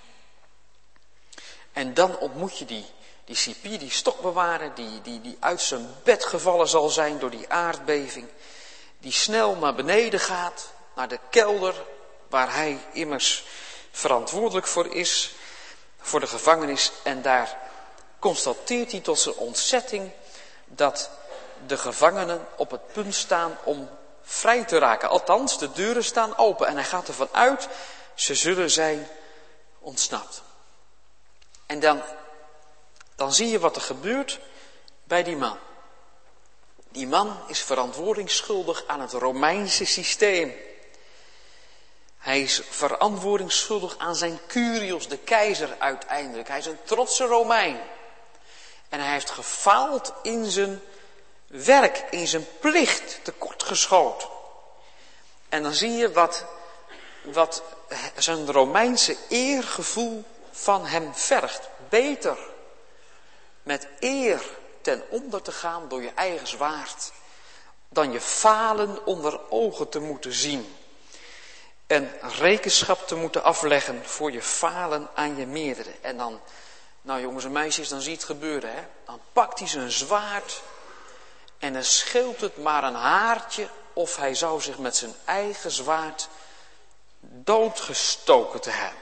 En dan ontmoet je die cipier, die stokbewaarder, die uit zijn bed gevallen zal zijn door die aardbeving. Die snel naar beneden gaat, naar de kelder, waar hij immers verantwoordelijk voor is, voor de gevangenis. En daar constateert hij tot zijn ontzetting dat de gevangenen op het punt staan om vrij te raken. Althans, de deuren staan open en hij gaat ervan uit, ze zullen zijn ontsnapt. En dan zie je wat er gebeurt bij die man. Die man is verantwoordingsschuldig aan het Romeinse systeem. Hij is verantwoording schuldig aan zijn Kyrios, de keizer uiteindelijk. Hij is een trotse Romein. En hij heeft gefaald in zijn werk, in zijn plicht, tekortgeschoten. En dan zie je wat zijn Romeinse eergevoel van hem vergt. Beter met eer ten onder te gaan door je eigen zwaard, dan je falen onder ogen te moeten zien. En rekenschap te moeten afleggen voor je falen aan je meerdere. En dan, nou jongens en meisjes, dan zie je het gebeuren. Hè? Dan pakt hij zijn zwaard en dan scheelt het maar een haartje of hij zou zich met zijn eigen zwaard doodgestoken te hebben.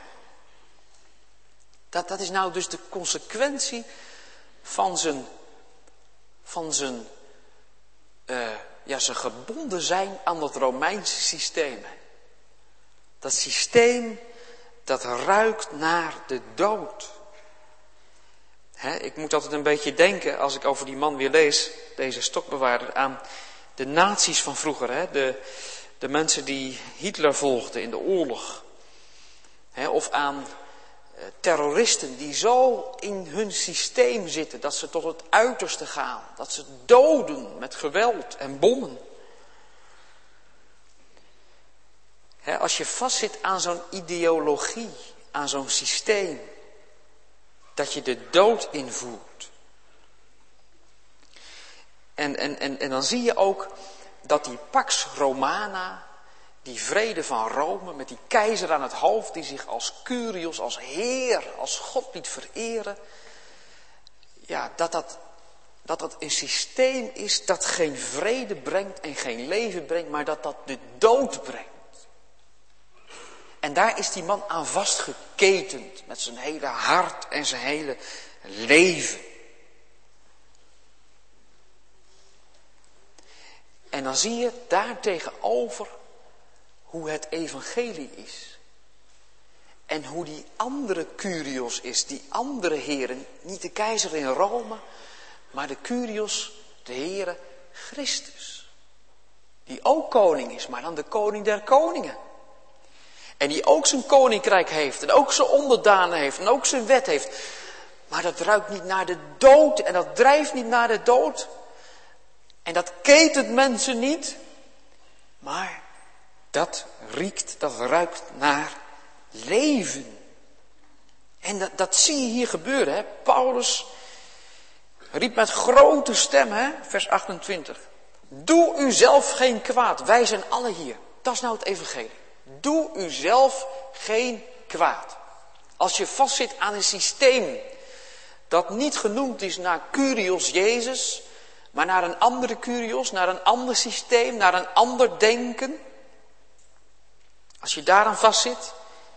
Dat is nou dus de consequentie van zijn gebonden zijn aan dat Romeinse systeem. Dat systeem dat ruikt naar de dood. Ik moet altijd een beetje denken, als ik over die man weer lees, deze stokbewaarder, aan de nazi's van vroeger. De mensen die Hitler volgden in de oorlog. Of aan terroristen die zo in hun systeem zitten dat ze tot het uiterste gaan. Dat ze doden met geweld en bommen. Als je vastzit aan zo'n ideologie, aan zo'n systeem, dat je de dood invoert. En dan zie je ook dat die Pax Romana, die vrede van Rome, met die keizer aan het hoofd, die zich als Kyrios, als Heer, als God liet vereren, ja, dat een systeem is dat geen vrede brengt en geen leven brengt, maar dat de dood brengt. En daar is die man aan vastgeketend met zijn hele hart en zijn hele leven. En dan zie je daar tegenover hoe het evangelie is. En hoe die andere Kyrios is, die andere heren, niet de keizer in Rome, maar de Kyrios, de Heere Christus. Die ook koning is, maar dan de koning der koningen. En die ook zijn koninkrijk heeft en ook zijn onderdanen heeft en ook zijn wet heeft. Maar dat ruikt niet naar de dood en dat drijft niet naar de dood. En dat ketent mensen niet. Maar dat ruikt naar leven. En dat zie je hier gebeuren. Hè? Paulus riep met grote stem, vers 28. Doe u zelf geen kwaad. Wij zijn alle hier. Dat is nou het evangelie. Doe u zelf geen kwaad. Als je vastzit aan een systeem dat niet genoemd is naar Kyrios Jezus, maar naar een andere Kyrios, naar een ander systeem, naar een ander denken. Als je daaraan vastzit,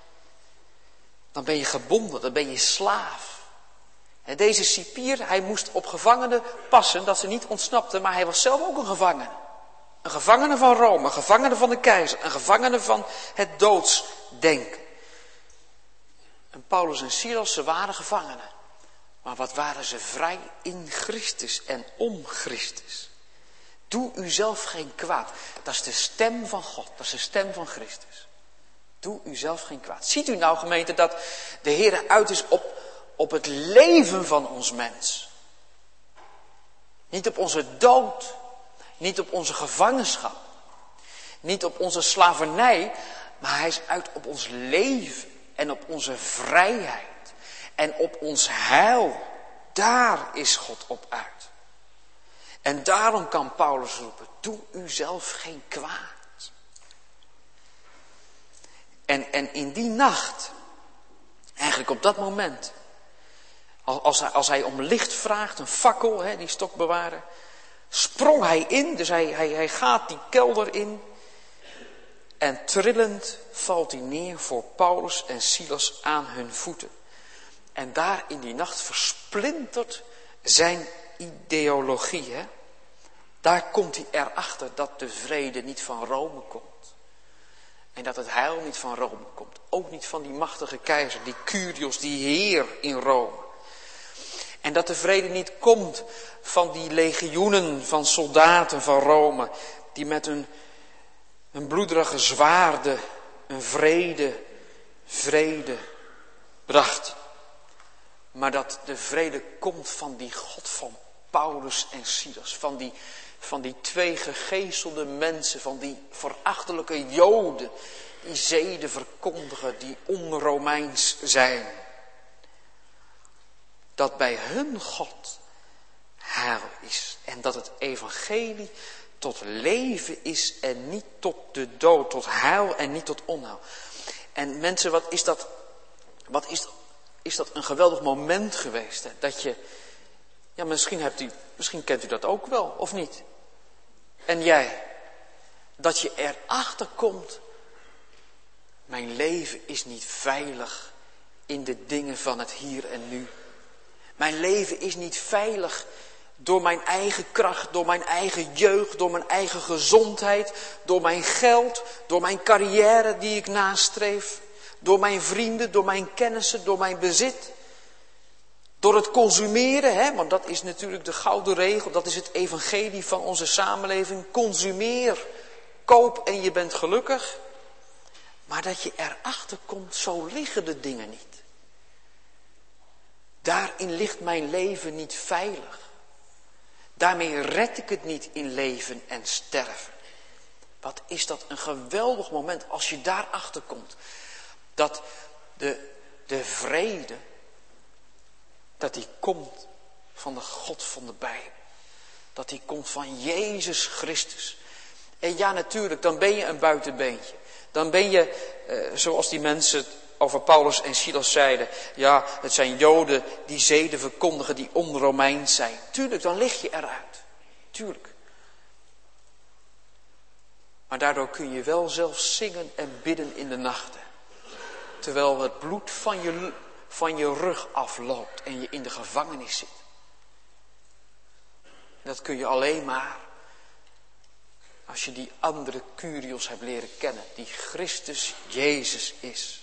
dan ben je gebonden, dan ben je slaaf. En deze cipier, hij moest op gevangenen passen, dat ze niet ontsnapten, maar hij was zelf ook een gevangene. Een gevangene van Rome, een gevangene van de keizer, een gevangene van het doodsdenken. En Paulus en Silas, ze waren gevangenen. Maar wat waren ze vrij in Christus en om Christus. Doe u zelf geen kwaad. Dat is de stem van God, dat is de stem van Christus. Doe u zelf geen kwaad. Ziet u nou, gemeente, dat de Heer uit is op het leven van ons mens. Niet op onze dood. Niet op onze gevangenschap. Niet op onze slavernij. Maar hij is uit op ons leven. En op onze vrijheid. En op ons heil. Daar is God op uit. En daarom kan Paulus roepen. Doe u zelf geen kwaad. En in die nacht. Eigenlijk op dat moment. Als hij om licht vraagt. Een fakkel, die stokbewaarder. Sprong hij in, dus hij gaat die kelder in. En trillend valt hij neer voor Paulus en Silas aan hun voeten. En daar in die nacht versplintert zijn ideologie. Daar komt hij erachter dat de vrede niet van Rome komt. En dat het heil niet van Rome komt. Ook niet van die machtige keizer, die Kyrios, die Heer in Rome. En dat de vrede niet komt van die legioenen van soldaten van Rome, die met hun bloederige zwaarden een vrede bracht. Maar dat de vrede komt van die God van Paulus en Silas. Van die twee gegezelde mensen, van die verachtelijke Joden. Die zeden verkondigen, die on-Romeins zijn. Dat bij hun God heil is. En dat het evangelie tot leven is en niet tot de dood. Tot heil en niet tot onheil. En mensen, wat is dat een geweldig moment geweest. Hè? Dat je, ja misschien kent u dat ook wel, of niet? En jij, dat je erachter komt, mijn leven is niet veilig in de dingen van het hier en nu. Mijn leven is niet veilig door mijn eigen kracht, door mijn eigen jeugd, door mijn eigen gezondheid, door mijn geld, door mijn carrière die ik nastreef, door mijn vrienden, door mijn kennissen, door mijn bezit. Door het consumeren, hè, want dat is natuurlijk de gouden regel, dat is het evangelie van onze samenleving. Consumeer, koop en je bent gelukkig. Maar dat je erachter komt, zo liggen de dingen niet. Daarin ligt mijn leven niet veilig. Daarmee red ik het niet in leven en sterven. Wat is dat een geweldig moment als je daarachter komt. Dat de vrede, dat die komt van de God van de Bijbel. Dat die komt van Jezus Christus. En ja, natuurlijk, dan ben je een buitenbeentje. Dan ben je, zoals die mensen over Paulus en Silas zeiden. Ja, het zijn Joden die zeden verkondigen, die on-Romeins zijn. Tuurlijk, dan lig je eruit. Tuurlijk. Maar daardoor kun je wel zelf zingen en bidden in de nachten. Terwijl het bloed van je rug afloopt en je in de gevangenis zit. Dat kun je alleen maar als je die andere Kyrios hebt leren kennen, die Christus Jezus is.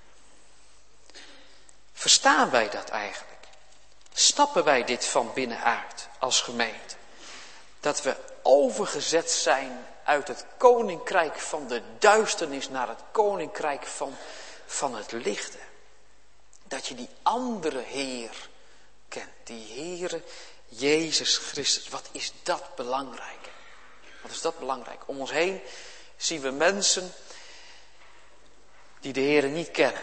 Verstaan wij dat eigenlijk? Snappen wij dit van binnenuit als gemeente? Dat we overgezet zijn uit het koninkrijk van de duisternis naar het koninkrijk van het lichte. Dat je die andere Heer kent, die Heere Jezus Christus. Wat is dat belangrijk? Wat is dat belangrijk? Om ons heen zien we mensen die de Heere niet kennen.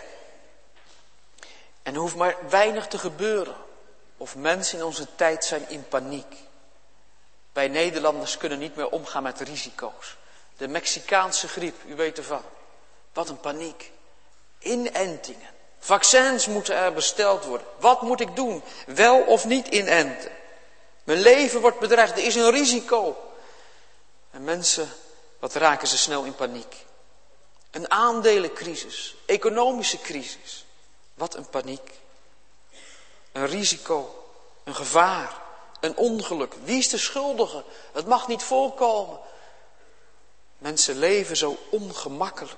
En er hoeft maar weinig te gebeuren. Of mensen in onze tijd zijn in paniek. Wij Nederlanders kunnen niet meer omgaan met risico's. De Mexicaanse griep, u weet ervan. Wat een paniek. Inentingen. Vaccins moeten er besteld worden. Wat moet ik doen? Wel of niet inenten? Mijn leven wordt bedreigd. Er is een risico. En mensen, wat raken ze snel in paniek? Een aandelencrisis. Economische crisis. Wat een paniek. Een risico. Een gevaar. Een ongeluk. Wie is de schuldige? Het mag niet voorkomen. Mensen leven zo ongemakkelijk.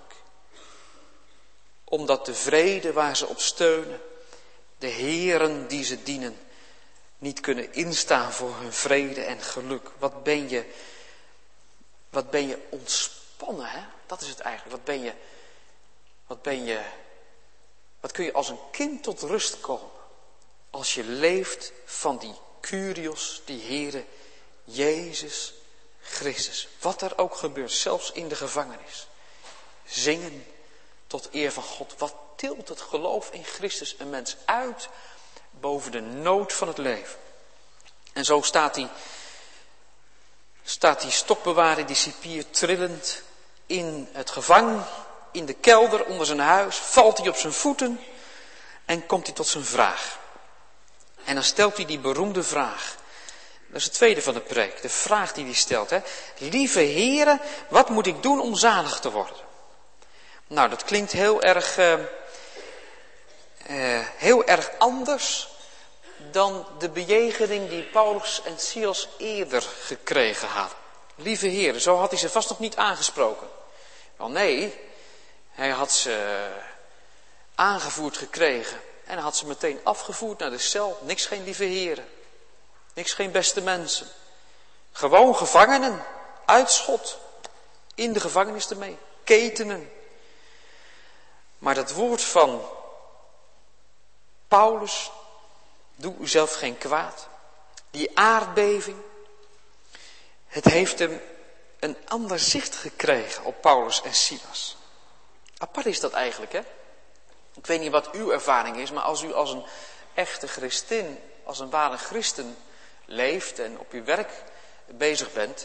Omdat de vrede waar ze op steunen, de heren die ze dienen, niet kunnen instaan voor hun vrede en geluk. Wat ben je ontspannen, hè? Dat is het eigenlijk. Wat kun je als een kind tot rust komen als je leeft van die Kyrios, die Heere Jezus Christus. Wat er ook gebeurt, zelfs in de gevangenis. Zingen tot eer van God. Wat tilt het geloof in Christus een mens uit boven de nood van het leven. En zo staat die stokbewaarder, die cipier, trillend in het gevang, in de kelder onder zijn huis. Valt hij op zijn voeten en komt hij tot zijn vraag. En dan stelt hij die beroemde vraag. Dat is het tweede van de preek. De vraag die hij stelt. Hè. Lieve Heere, wat moet ik doen om zalig te worden? Nou, dat klinkt heel erg anders dan de bejegening die Paulus en Silas eerder gekregen hadden. Lieve Heere, zo had hij ze vast nog niet aangesproken. Wel nee, hij had ze aangevoerd gekregen. En hij had ze meteen afgevoerd naar de cel. Niks geen lieve Heere. Niks geen beste mensen. Gewoon gevangenen. Uitschot. In de gevangenis ermee. Ketenen. Maar dat woord van Paulus, doe uzelf geen kwaad. Die aardbeving, het heeft hem een ander zicht gekregen op Paulus en Silas. Apart is dat eigenlijk, hè? Ik weet niet wat uw ervaring is, maar als u als een echte christin, als een ware christen leeft en op uw werk bezig bent,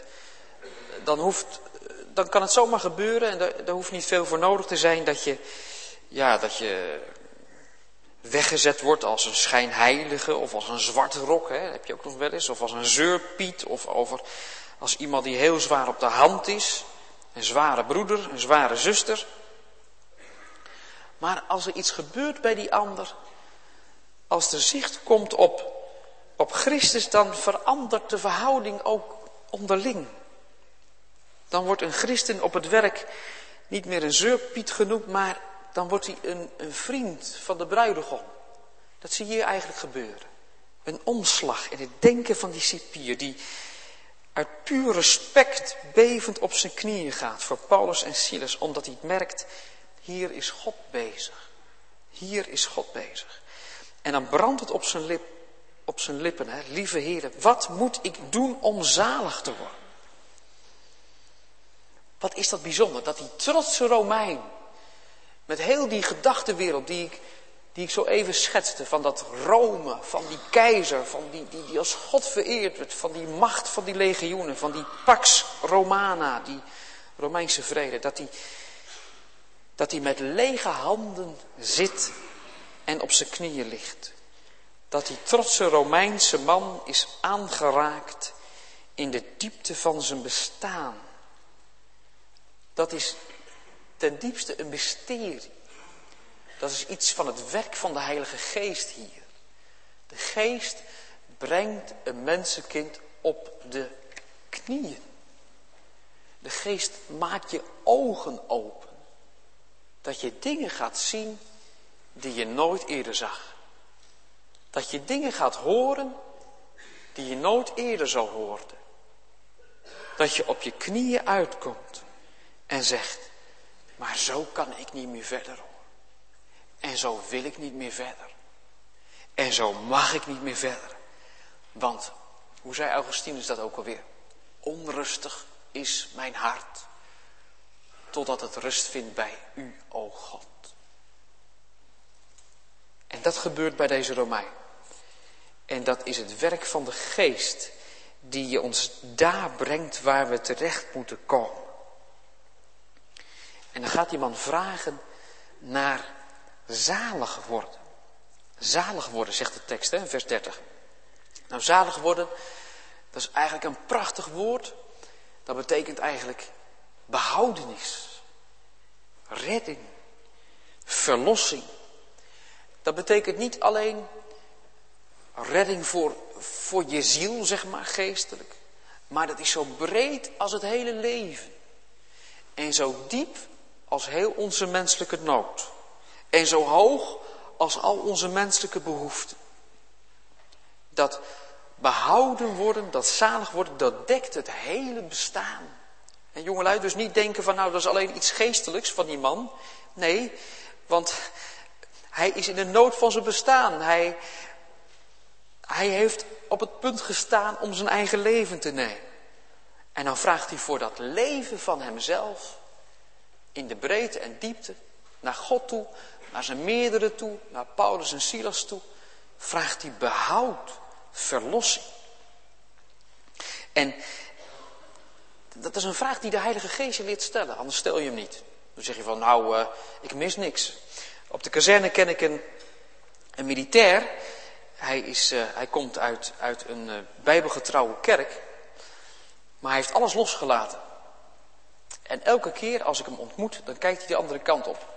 dan kan het zomaar gebeuren en daar hoeft niet veel voor nodig te zijn dat je weggezet wordt als een schijnheilige of als een zwarte rok, hè, dat heb je ook nog wel eens, of als een zeurpiet of als iemand die heel zwaar op de hand is, een zware broeder, een zware zuster. Maar als er iets gebeurt bij die ander, als er zicht komt op Christus, dan verandert de verhouding ook onderling. Dan wordt een christen op het werk niet meer een zeurpiet genoemd, maar dan wordt hij een vriend van de bruidegom. Dat zie je hier eigenlijk gebeuren. Een omslag in het denken van die cipier, die uit puur respect bevend op zijn knieën gaat voor Paulus en Silas, omdat hij het merkt, hier is God bezig. Hier is God bezig. En dan brandt het op zijn lippen, hè? Lieve heren, wat moet ik doen om zalig te worden? Wat is dat bijzonder, dat die trotse Romein, met heel die gedachtenwereld die ik zo even schetste, van dat Rome, van die keizer, van die als God vereerd werd, van die macht van die legioenen, van die Pax Romana, die Romeinse vrede, dat hij met lege handen zit en op zijn knieën ligt. Dat die trotse Romeinse man is aangeraakt in de diepte van zijn bestaan. Dat is ten diepste een mysterie. Dat is iets van het werk van de Heilige Geest hier. De Geest brengt een mensenkind op de knieën. De Geest maakt je ogen open. Dat je dingen gaat zien die je nooit eerder zag. Dat je dingen gaat horen die je nooit eerder zo hoorde. Dat je op je knieën uitkomt en zegt, maar zo kan ik niet meer verder hoor. En zo wil ik niet meer verder. En zo mag ik niet meer verder. Want, hoe zei Augustinus dat ook alweer? Onrustig is mijn hart, totdat het rust vindt bij u, o God. En dat gebeurt bij deze Romein. En dat is het werk van de Geest, die je ons daar brengt waar we terecht moeten komen. En dan gaat die man vragen naar zalig worden. Zalig worden, zegt de tekst, hè, vers 30. Nou, zalig worden, dat is eigenlijk een prachtig woord. Dat betekent eigenlijk behoudenis, redding, verlossing. Dat betekent niet alleen redding voor je ziel, zeg maar, geestelijk. Maar dat is zo breed als het hele leven. En zo diep als heel onze menselijke nood. En zo hoog als al onze menselijke behoeften. Dat behouden worden, dat zalig worden, dat dekt het hele bestaan. En jongelui, dus niet denken van nou, dat is alleen iets geestelijks van die man. Nee, want hij is in de nood van zijn bestaan. Hij heeft op het punt gestaan om zijn eigen leven te nemen. En dan vraagt hij voor dat leven van hemzelf, in de breedte en diepte, naar God toe, naar zijn meerdere toe, naar Paulus en Silas toe, vraagt hij behoud, verlossing. En dat is een vraag die de Heilige Geest je leert stellen, anders stel je hem niet. Dan zeg je van nou, ik mis niks. Op de kazerne ken ik een militair. Hij komt uit een bijbelgetrouwe kerk. Maar hij heeft alles losgelaten. En elke keer als ik hem ontmoet, dan kijkt hij de andere kant op.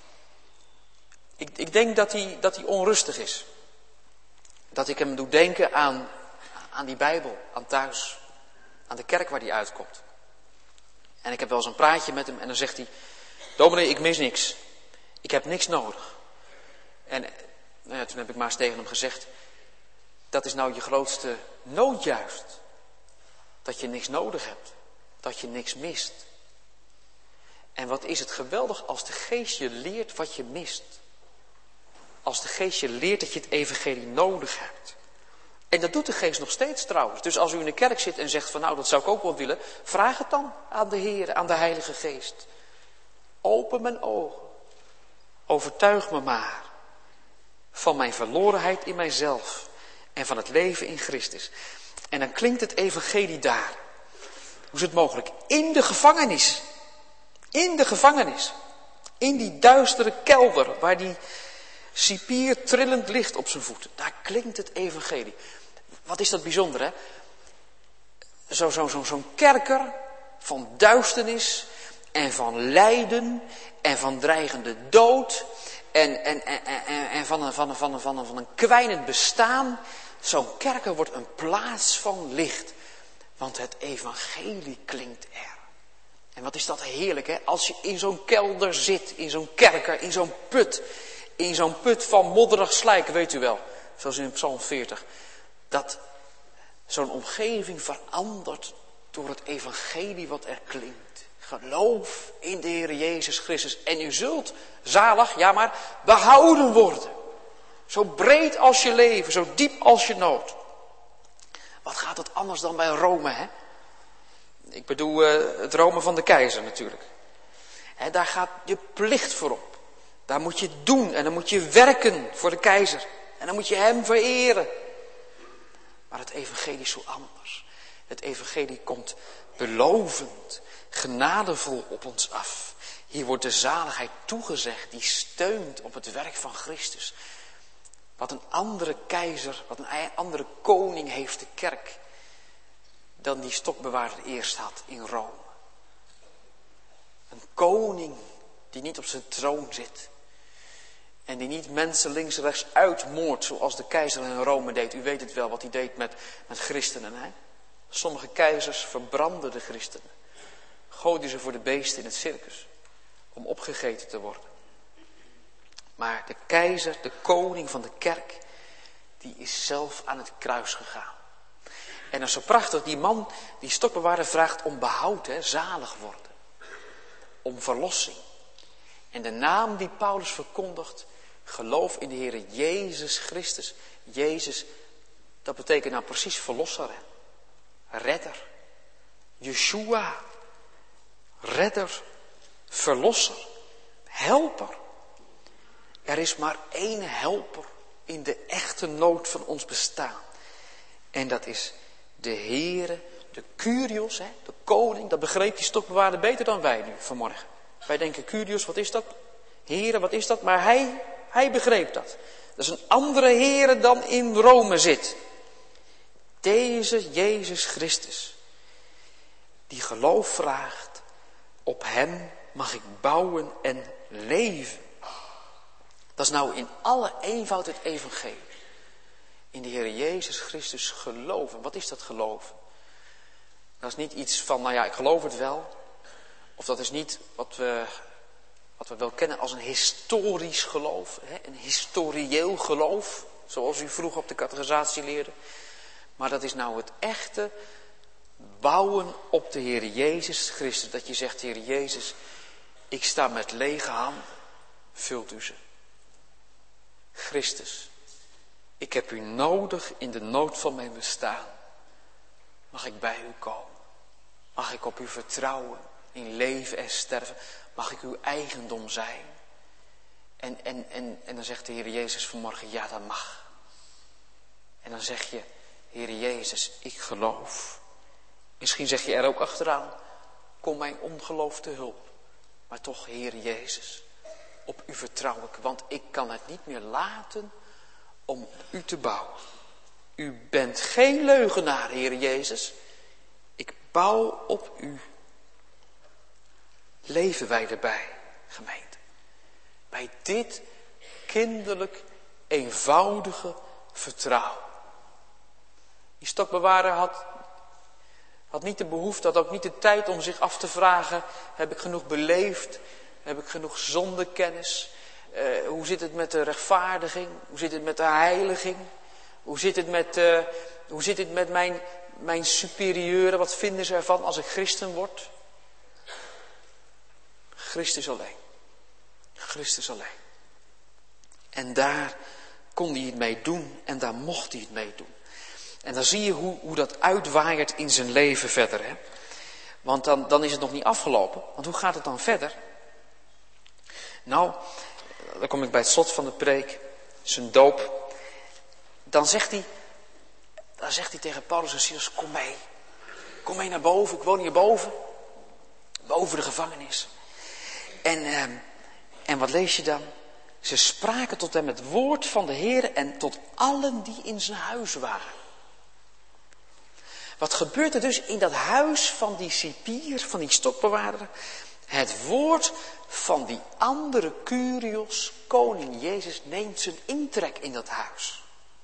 Ik denk dat hij onrustig is. Dat ik hem doe denken aan die Bijbel, aan thuis. Aan de kerk waar hij uitkomt. En ik heb wel eens een praatje met hem en dan zegt hij, dominee, ik mis niks. Ik heb niks nodig. En nou ja, toen heb ik maar eens tegen hem gezegd, dat is nou je grootste nood juist. Dat je niks nodig hebt. Dat je niks mist. En wat is het geweldig als de geest je leert wat je mist. Als de geest je leert dat je het evangelie nodig hebt. En dat doet de geest nog steeds trouwens. Dus als u in de kerk zit en zegt van nou dat zou ik ook wel willen. Vraag het dan aan de Heer, aan de Heilige Geest. Open mijn ogen. Overtuig me maar. Van mijn verlorenheid in mijzelf. En van het leven in Christus. En dan klinkt het evangelie daar. Hoe is het mogelijk? In de gevangenis. In de gevangenis. In die duistere kelder waar die cipier trillend ligt op zijn voeten. Daar klinkt het evangelie. Wat is dat bijzonder, hè? Zo'n kerker van duisternis en van lijden en van dreigende dood en van een kwijnend bestaan. Zo'n kerker wordt een plaats van licht. Want het evangelie klinkt er. En wat is dat heerlijk, hè? Als je in zo'n kelder zit, in zo'n kerker, in zo'n put. In zo'n put van modderig slijk, weet u wel. Zoals in Psalm 40. Dat zo'n omgeving verandert door het evangelie wat er klinkt. Geloof in de Heer Jezus Christus. En u zult zalig, ja maar, behouden worden. Zo breed als je leven, zo diep als je nood. Wat gaat het anders dan bij Rome, hè? Ik bedoel het Rome van de keizer natuurlijk. Hè, daar gaat je plicht voorop. Daar moet je doen en dan moet je werken voor de keizer. En dan moet je hem vereren. Maar het evangelie is zo anders. Het evangelie komt belovend, genadevol op ons af. Hier wordt de zaligheid toegezegd die steunt op het werk van Christus. Wat een andere keizer, wat een andere koning heeft de kerk dan die stokbewaarder eerst had in Rome. Een koning die niet op zijn troon zit. En die niet mensen links en rechts uitmoordt zoals de keizer in Rome deed. U weet het wel wat hij deed met christenen. Hè? Sommige keizers verbrandden de christenen. Gooiden ze voor de beesten in het circus. Om opgegeten te worden. Maar de keizer, de koning van de kerk, die is zelf aan het kruis gegaan. En dat is zo prachtig, die man, die stokbewaarder vraagt om behoud, hè, zalig worden. Om verlossing. En de naam die Paulus verkondigt, geloof in de Heer Jezus Christus. Jezus, dat betekent nou precies verlosser, hè? Redder. Yeshua. Redder. Verlosser. Helper. Er is maar één helper in de echte nood van ons bestaan. En dat is de Heere, de Kyrios, hè, de koning. Dat begreep die stokbewaarder beter dan wij nu vanmorgen. Wij denken Kyrios, wat is dat? Heere, wat is dat? Maar hij begreep dat. Dat is een andere Heere dan in Rome zit. Deze Jezus Christus, die geloof vraagt, op hem mag ik bouwen en leven. Dat is nou in alle eenvoud het evangelie. In de Heer Jezus Christus geloven. Wat is dat geloven? Dat is niet iets van, nou ja, ik geloof het wel. Of dat is niet wat we wel kennen als een historisch geloof. Hè? Een historieel geloof. Zoals u vroeger op de catechisatie leerde. Maar dat is nou het echte bouwen op de Heer Jezus Christus. Dat je zegt, Heer Jezus, ik sta met lege handen. Vult u ze. Christus, ik heb u nodig in de nood van mijn bestaan. Mag ik bij u komen? Mag ik op u vertrouwen in leven en sterven? Mag ik uw eigendom zijn? En dan zegt de Heer Jezus vanmorgen, ja, dat mag. En dan zeg je, Heer Jezus, ik geloof. Misschien zeg je er ook achteraan, kom mijn ongeloof te hulp. Maar toch, Heer Jezus, op u vertrouw ik, want ik kan het niet meer laten om op u te bouwen. U bent geen leugenaar, Heer Jezus. Ik bouw op u. Leven wij erbij, gemeente. Bij dit kinderlijk eenvoudige vertrouwen. Die stokbewaarder had niet de behoefte, had ook niet de tijd om zich af te vragen, heb ik genoeg beleefd? Heb ik genoeg zondekennis? Hoe zit het met de rechtvaardiging? Hoe zit het met de heiliging? Hoe zit het met mijn superieuren? Wat vinden ze ervan als ik christen word? Christus alleen. Christus alleen. En daar kon hij het mee doen en daar mocht hij het mee doen. En dan zie je hoe dat uitwaaiert in zijn leven verder. Hè? Want dan is het nog niet afgelopen. Want hoe gaat het dan verder? Nou, dan kom ik bij het slot van de preek. Zijn doop. Dan zegt hij tegen Paulus en Silas, kom mee. Kom mee naar boven, ik woon hier boven. Boven de gevangenis. En wat lees je dan? Ze spraken tot hem het woord van de Heer en tot allen die in zijn huis waren. Wat gebeurt er dus in dat huis van die cipier, van die stokbewaarder? Het woord van die andere Kyrios, koning Jezus, neemt zijn intrek in dat huis.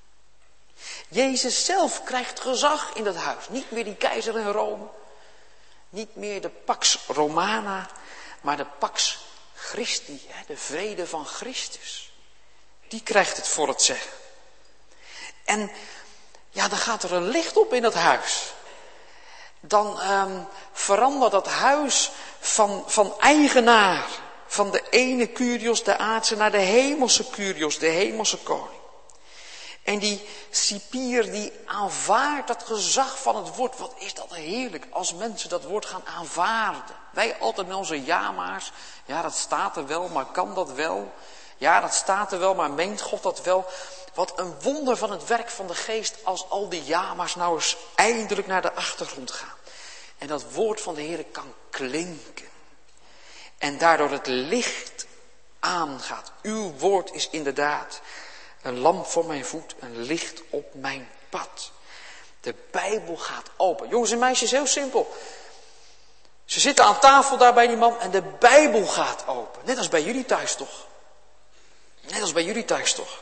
Jezus zelf krijgt gezag in dat huis. Niet meer die keizer in Rome. Niet meer de Pax Romana, maar de Pax Christi, de vrede van Christus. Die krijgt het voor het zeggen. En ja, dan gaat er een licht op in dat huis. Dan verandert dat huis van eigenaar, van de ene Kyrios, de aardse, naar de hemelse Kyrios, de hemelse koning. En die cipier die aanvaardt dat gezag van het woord. Wat is dat heerlijk als mensen dat woord gaan aanvaarden. Wij altijd met onze ja-maars. Ja, dat staat er wel, maar kan dat wel? Ja, dat staat er wel, maar meent God dat wel? Wat een wonder van het werk van de geest als al die ja-maars nou eens eindelijk naar de achtergrond gaan. En dat woord van de Heer kan klinken. En daardoor het licht aangaat. Uw woord is inderdaad een lamp voor mijn voet, een licht op mijn pad. De Bijbel gaat open. Jongens en meisjes, heel simpel. Ze zitten aan tafel daar bij die man en de Bijbel gaat open. Net als bij jullie thuis toch? Net als bij jullie thuis toch?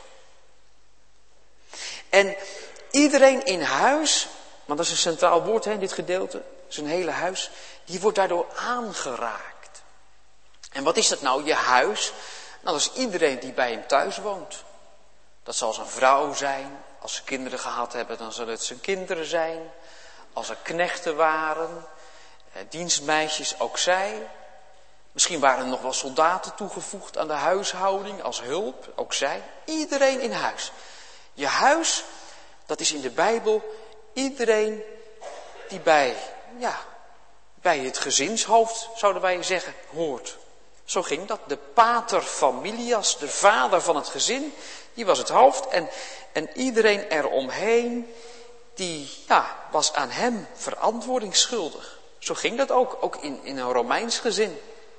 En iedereen in huis, want dat is een centraal woord in dit gedeelte, zijn hele huis, die wordt daardoor aangeraakt. En wat is dat nou, je huis? Nou, dat is iedereen die bij hem thuis woont. Dat zal zijn vrouw zijn. Als ze kinderen gehad hebben, dan zullen het zijn kinderen zijn. Als er knechten waren, dienstmeisjes, ook zij. Misschien waren er nog wel soldaten toegevoegd aan de huishouding als hulp, ook zij. Iedereen in huis. Je huis, dat is in de Bijbel iedereen die bij het gezinshoofd, zouden wij zeggen, hoort. Zo ging dat. De pater familias, de vader van het gezin, die was het hoofd. En iedereen eromheen, die was aan hem verantwoording schuldig. Zo ging dat ook in een Romeins gezin.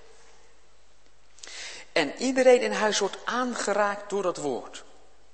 En iedereen in huis wordt aangeraakt door dat woord.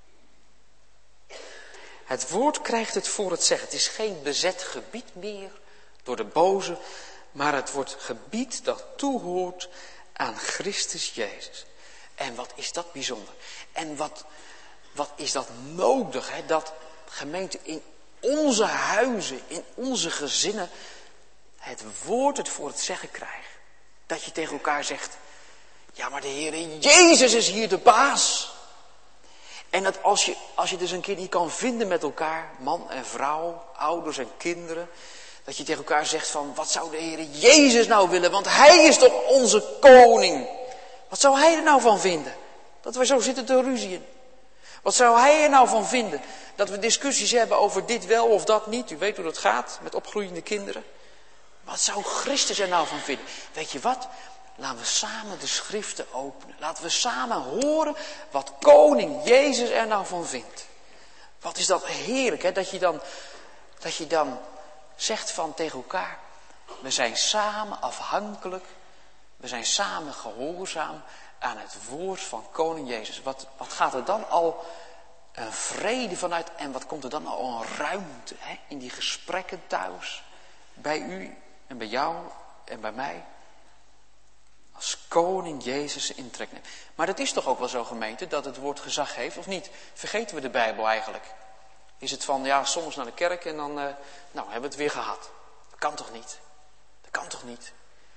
Het woord krijgt het voor het zeggen. Het is geen bezet gebied meer door de boze, maar het wordt gebied dat toehoort aan Christus Jezus. En wat is dat bijzonder. En wat is dat nodig, hè? Dat gemeente in onze huizen, in onze gezinnen, het woord het voor het zeggen krijgt. Dat je tegen elkaar zegt, ja, maar de Heere Jezus is hier de baas. En dat als je dus een keer niet kan vinden met elkaar, man en vrouw, ouders en kinderen, dat je tegen elkaar zegt van, wat zou de Heere Jezus nou willen? Want Hij is toch onze koning. Wat zou Hij er nou van vinden? Dat we zo zitten te ruzien. Wat zou Hij er nou van vinden? Dat we discussies hebben over dit wel of dat niet. U weet hoe dat gaat met opgroeiende kinderen. Wat zou Christus er nou van vinden? Weet je wat? Laten we samen de schriften openen. Laten we samen horen wat koning Jezus er nou van vindt. Wat is dat heerlijk, hè? Dat je dan zegt van tegen elkaar, we zijn samen afhankelijk, we zijn samen gehoorzaam aan het woord van koning Jezus. Wat gaat er dan al een vrede vanuit en wat komt er dan al een ruimte, hè? In die gesprekken thuis, bij u en bij jou en bij mij. Als koning Jezus intrek neemt. Maar dat is toch ook wel zo, gemeente, dat het woord gezag heeft, of niet? Vergeten we de Bijbel eigenlijk? Is het van, ja, soms naar de kerk en dan, hebben we het weer gehad. Dat kan toch niet? Dat kan toch niet?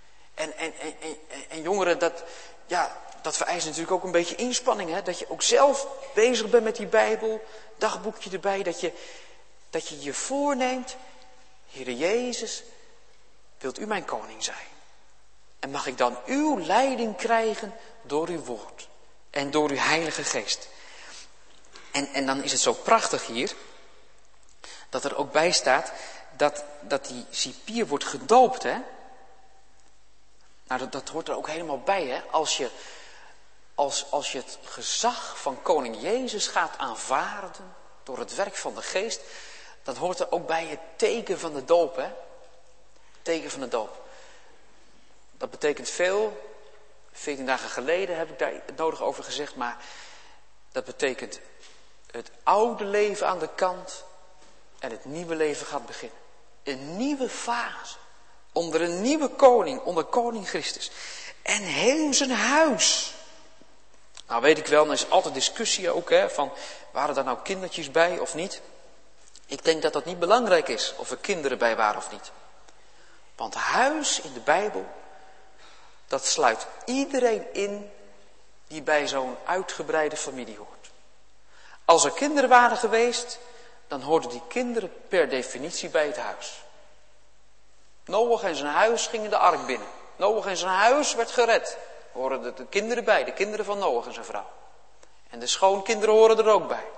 En jongeren, dat vereist natuurlijk ook een beetje inspanning, hè? Dat je ook zelf bezig bent met die Bijbel, dagboekje erbij, dat je je voorneemt, Heere Jezus, wilt u mijn koning zijn? En mag ik dan uw leiding krijgen door uw woord en door uw Heilige Geest. En dan is het zo prachtig hier, dat er ook bij staat dat die cipier wordt gedoopt, hè. Nou, dat hoort er ook helemaal bij, hè. Als je het gezag van koning Jezus gaat aanvaarden door het werk van de Geest, dan hoort er ook bij het teken van de doop, hè. Teken van de doop. Dat betekent veel. 14 dagen geleden heb ik daar het nodig over gezegd, maar dat betekent het oude leven aan de kant en het nieuwe leven gaat beginnen. Een nieuwe fase. Onder een nieuwe koning, onder koning Christus. En heel zijn huis. Nou weet ik wel, er is altijd discussie ook, hè, van waren daar nou kindertjes bij of niet. Ik denk dat dat niet belangrijk is, of er kinderen bij waren of niet. Want huis in de Bijbel, dat sluit iedereen in die bij zo'n uitgebreide familie hoort. Als er kinderen waren geweest, dan hoorden die kinderen per definitie bij het huis. Noach en zijn huis gingen de ark binnen. Noach en zijn huis werd gered. Er horen de kinderen bij, de kinderen van Noach en zijn vrouw. En de schoonkinderen horen er ook bij.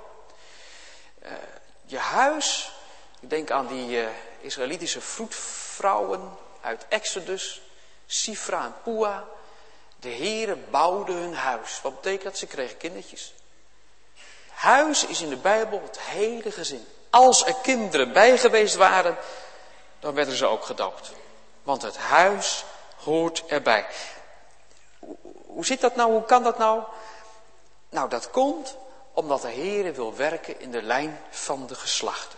Je huis, ik denk aan die Israëlitische vroedvrouwen uit Exodus, Sifra en Pua. De heren bouwden hun huis. Wat betekent dat? Ze kregen kindertjes. Huis is in de Bijbel het hele gezin. Als er kinderen bij geweest waren, dan werden ze ook gedoopt. Want het huis hoort erbij. Hoe zit dat nou? Hoe kan dat nou? Nou, dat komt omdat de Heere wil werken in de lijn van de geslachten.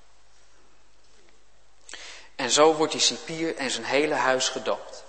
En zo wordt die cipier en zijn hele huis gedoopt.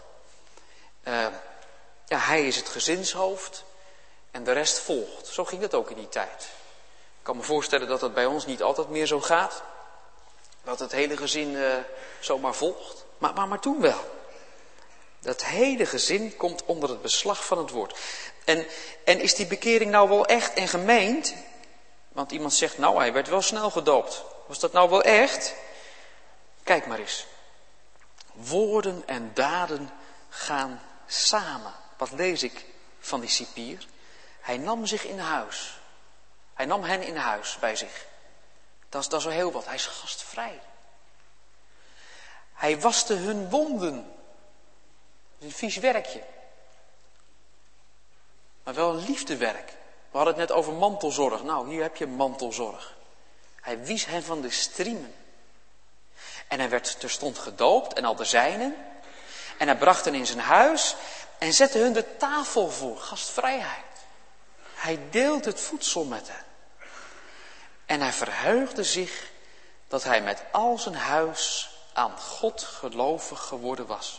Hij is het gezinshoofd en de rest volgt. Zo ging dat ook in die tijd. Ik kan me voorstellen dat het bij ons niet altijd meer zo gaat. Dat het hele gezin zomaar volgt. Maar toen wel. Dat hele gezin komt onder het beslag van het woord. En is die bekering nou wel echt en gemeend? Want iemand zegt, nou hij werd wel snel gedoopt. Was dat nou wel echt? Kijk maar eens. Woorden en daden gaan samen. Wat lees ik van die cipier? Hij nam zich in huis. Hij nam hen in huis bij zich. Dat is wel heel wat. Hij is gastvrij. Hij waste hun wonden. Dat is een vies werkje. Maar wel een liefdewerk. We hadden het net over mantelzorg. Nou, hier heb je mantelzorg. Hij wies hen van de striemen. En hij werd terstond gedoopt en al de zijnen. En hij bracht hen in zijn huis en zette hun de tafel voor. Gastvrijheid. Hij deelt het voedsel met hen. En hij verheugde zich dat hij met al zijn huis aan God gelovig geworden was.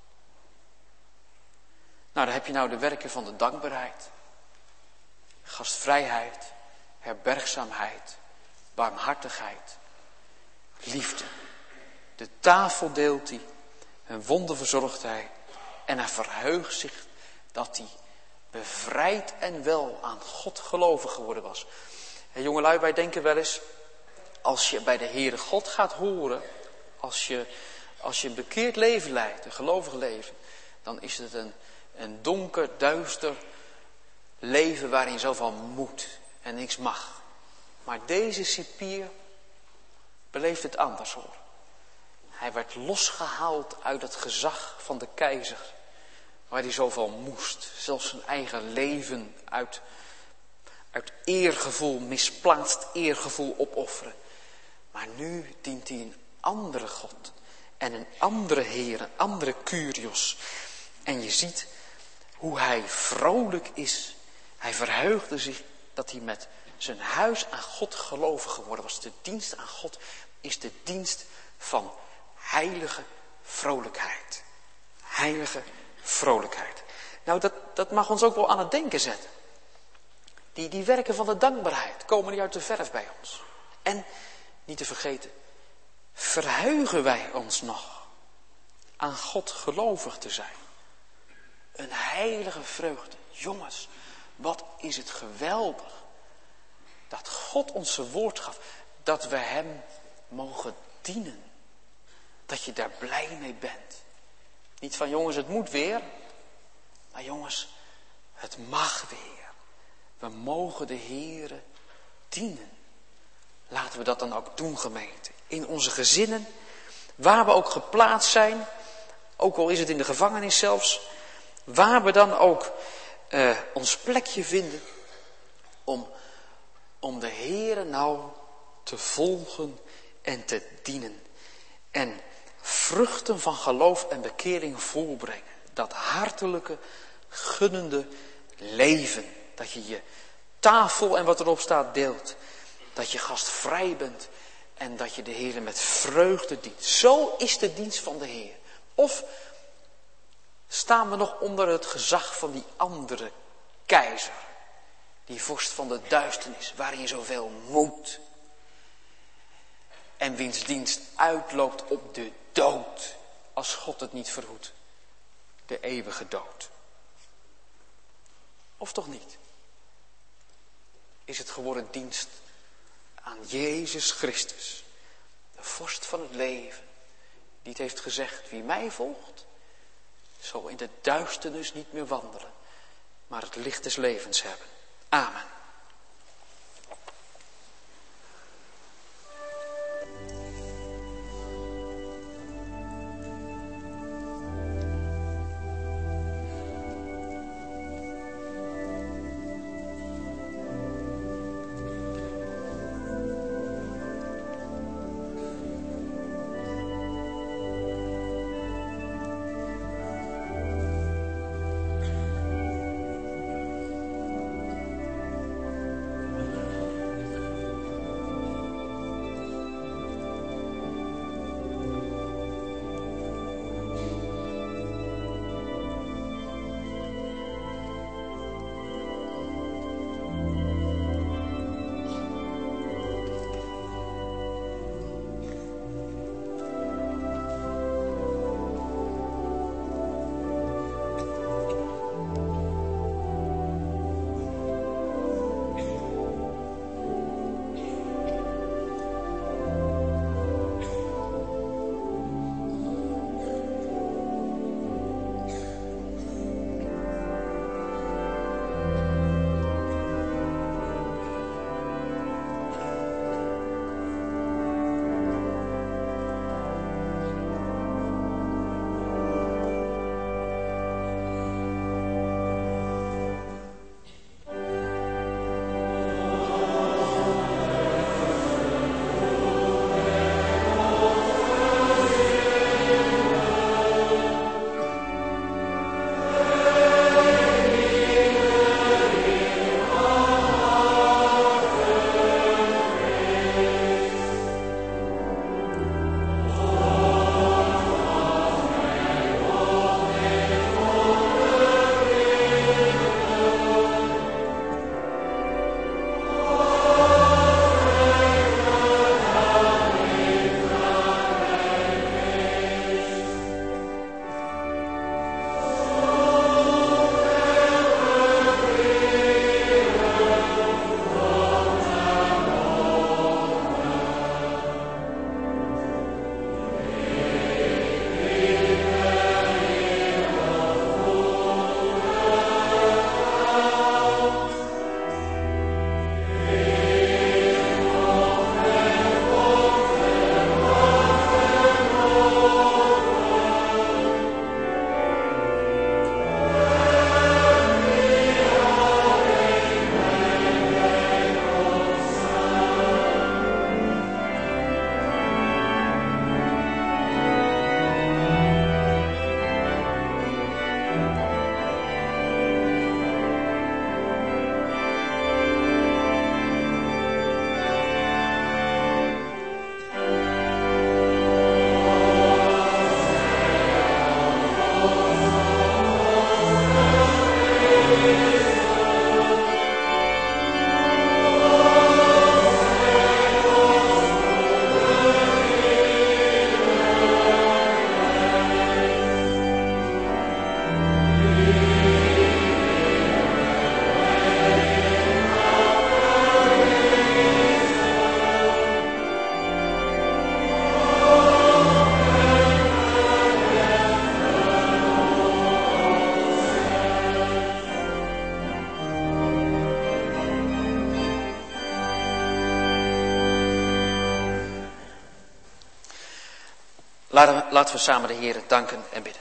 Nou, dan heb je nou de werken van de dankbaarheid. Gastvrijheid, herbergzaamheid, barmhartigheid, liefde. De tafel deelt hij, hun wonden verzorgt hij en hij verheugt zich dat hij bevrijd en wel aan God gelovig geworden was. En jongelui, wij denken wel eens, als je bij de Heere God gaat horen, als je een bekeerd leven leidt, een gelovig leven, dan is het een donker, duister leven waarin zoveel moet en niks mag. Maar deze cipier beleeft het anders hoor. Hij werd losgehaald uit het gezag van de keizer, waar hij zoveel moest. Zelfs zijn eigen leven uit eergevoel, misplaatst eergevoel opofferen. Maar nu dient hij een andere God en een andere Heer, een andere Kyrios. En je ziet hoe hij vrolijk is. Hij verheugde zich dat hij met zijn huis aan God gelovig geworden was. De dienst aan God is de dienst van heilige vrolijkheid. Heilige vrolijkheid. Nou, dat mag ons ook wel aan het denken zetten. Die werken van de dankbaarheid komen die uit de verf bij ons. En, niet te vergeten, verheugen wij ons nog aan God gelovig te zijn. Een heilige vreugde. Jongens, wat is het geweldig dat God ons zijn woord gaf, dat we hem mogen dienen. Dat je daar blij mee bent. Niet van jongens, het moet weer. Maar jongens, het mag weer. We mogen de Heere dienen. Laten we dat dan ook doen, gemeente. In onze gezinnen, waar we ook geplaatst zijn. Ook al is het in de gevangenis zelfs. Waar we dan ook ons plekje vinden. Om de Heere nou te volgen en te dienen. En vruchten van geloof en bekering voorbrengen. Dat hartelijke, gunnende leven. Dat je je tafel en wat erop staat deelt. Dat je gastvrij bent. En dat je de Heer met vreugde dient. Zo is de dienst van de Heer. Of staan we nog onder het gezag van die andere keizer. Die vorst van de duisternis. Waarin je zoveel moet. En wiens dienst uitloopt op de dood. Als God het niet verhoedt. De eeuwige dood. Of toch niet? Is het geworden dienst aan Jezus Christus. De vorst van het leven. Die het heeft gezegd, wie mij volgt. Zal in de duisternis niet meer wandelen. Maar het licht des levens hebben. Amen. Laten we samen de Heer danken en bidden.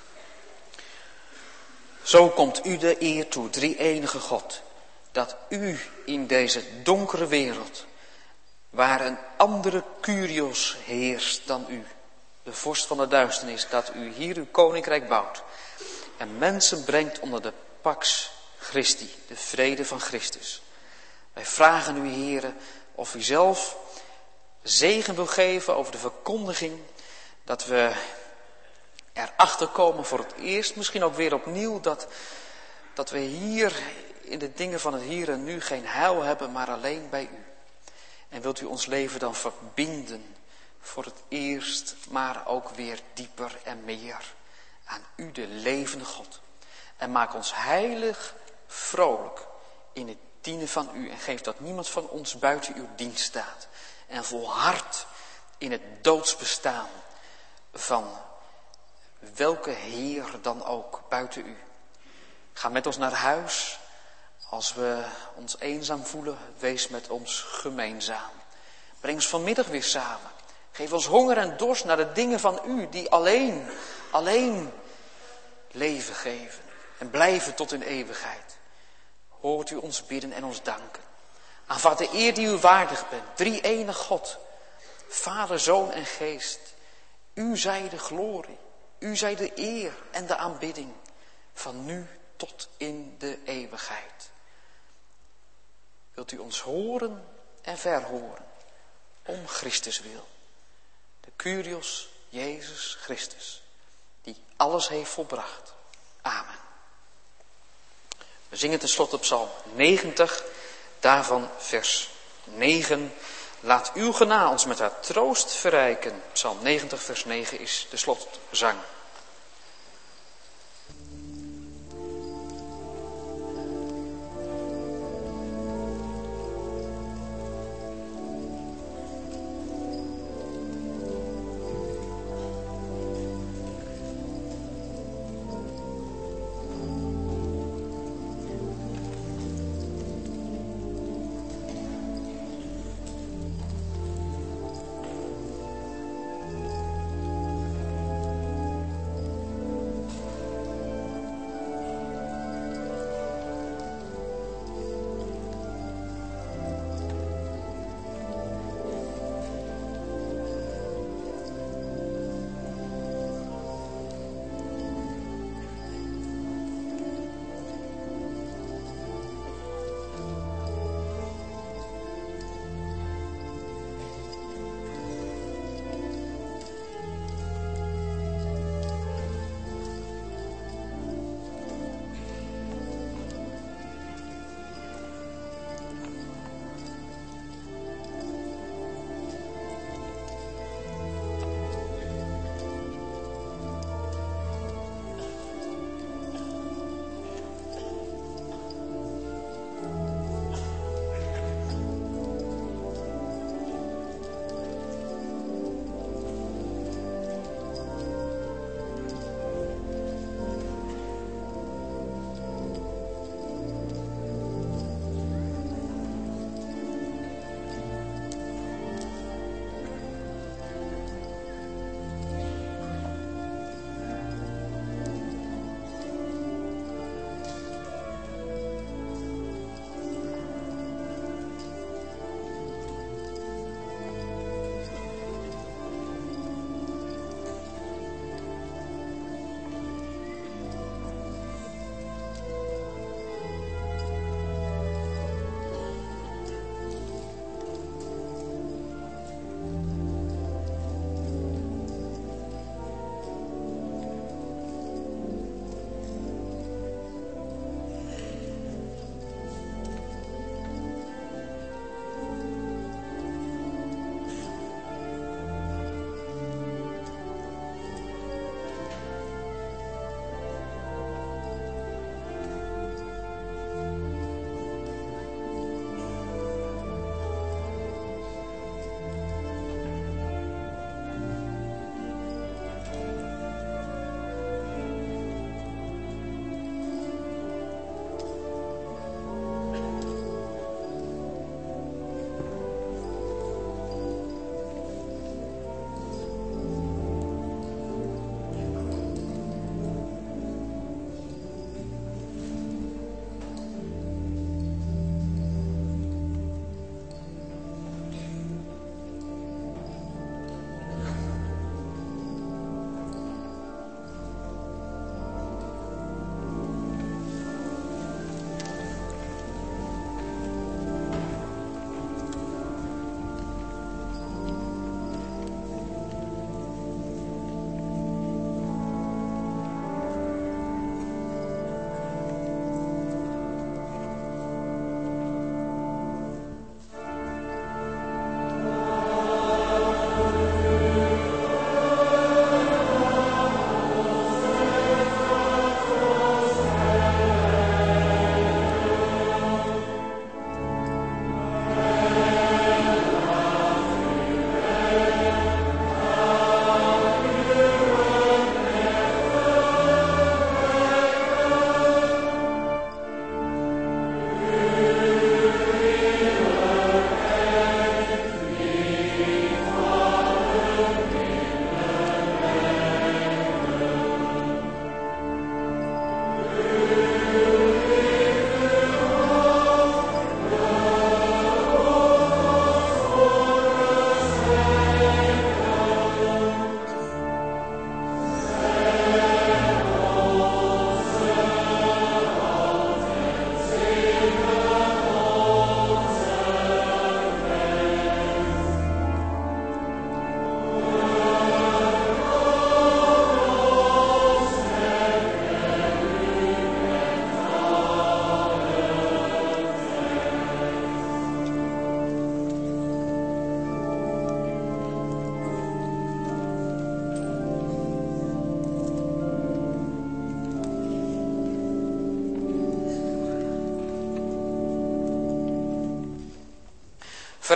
Zo komt u de eer toe, drie-enige God, dat u in deze donkere wereld, waar een andere Kyrios heerst dan u, de vorst van de duisternis, dat u hier uw koninkrijk bouwt en mensen brengt onder de pax Christi, de vrede van Christus. Wij vragen u, Heere, of u zelf zegen wil geven over de verkondiging, dat we erachter komen voor het eerst, misschien ook weer opnieuw, dat we hier in de dingen van het hier en nu geen heil hebben, maar alleen bij u. En wilt u ons leven dan verbinden voor het eerst, maar ook weer dieper en meer aan u, de levende God. En maak ons heilig, vrolijk in het dienen van u. En geef dat niemand van ons buiten uw dienst staat. En volhard in het doodsbestaan van welke Heer dan ook buiten u. Ga met ons naar huis. Als we ons eenzaam voelen, wees met ons gemeenzaam. Breng ons vanmiddag weer samen. Geef ons honger en dorst naar de dingen van u, die alleen leven geven. En blijven tot in eeuwigheid. Hoort u ons bidden en ons danken. Aanvaard de eer die u waardig bent. Drie-enig God. Vader, Zoon en Geest. U zij de glorie. U zij de eer en de aanbidding. Van nu tot in de eeuwigheid. Wilt u ons horen en verhoren. Om Christus wil. De Kyrios Jezus Christus. Die alles heeft volbracht. Amen. We zingen tenslotte Psalm 90. Daarvan vers 9. Laat uw genade ons met haar troost verrijken. Psalm 90 vers 9 is de slotzang.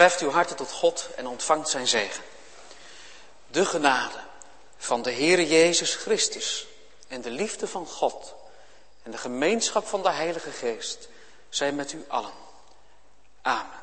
Verheft uw harten tot God en ontvangt zijn zegen. De genade van de Heere Jezus Christus en de liefde van God en de gemeenschap van de Heilige Geest zijn met u allen. Amen.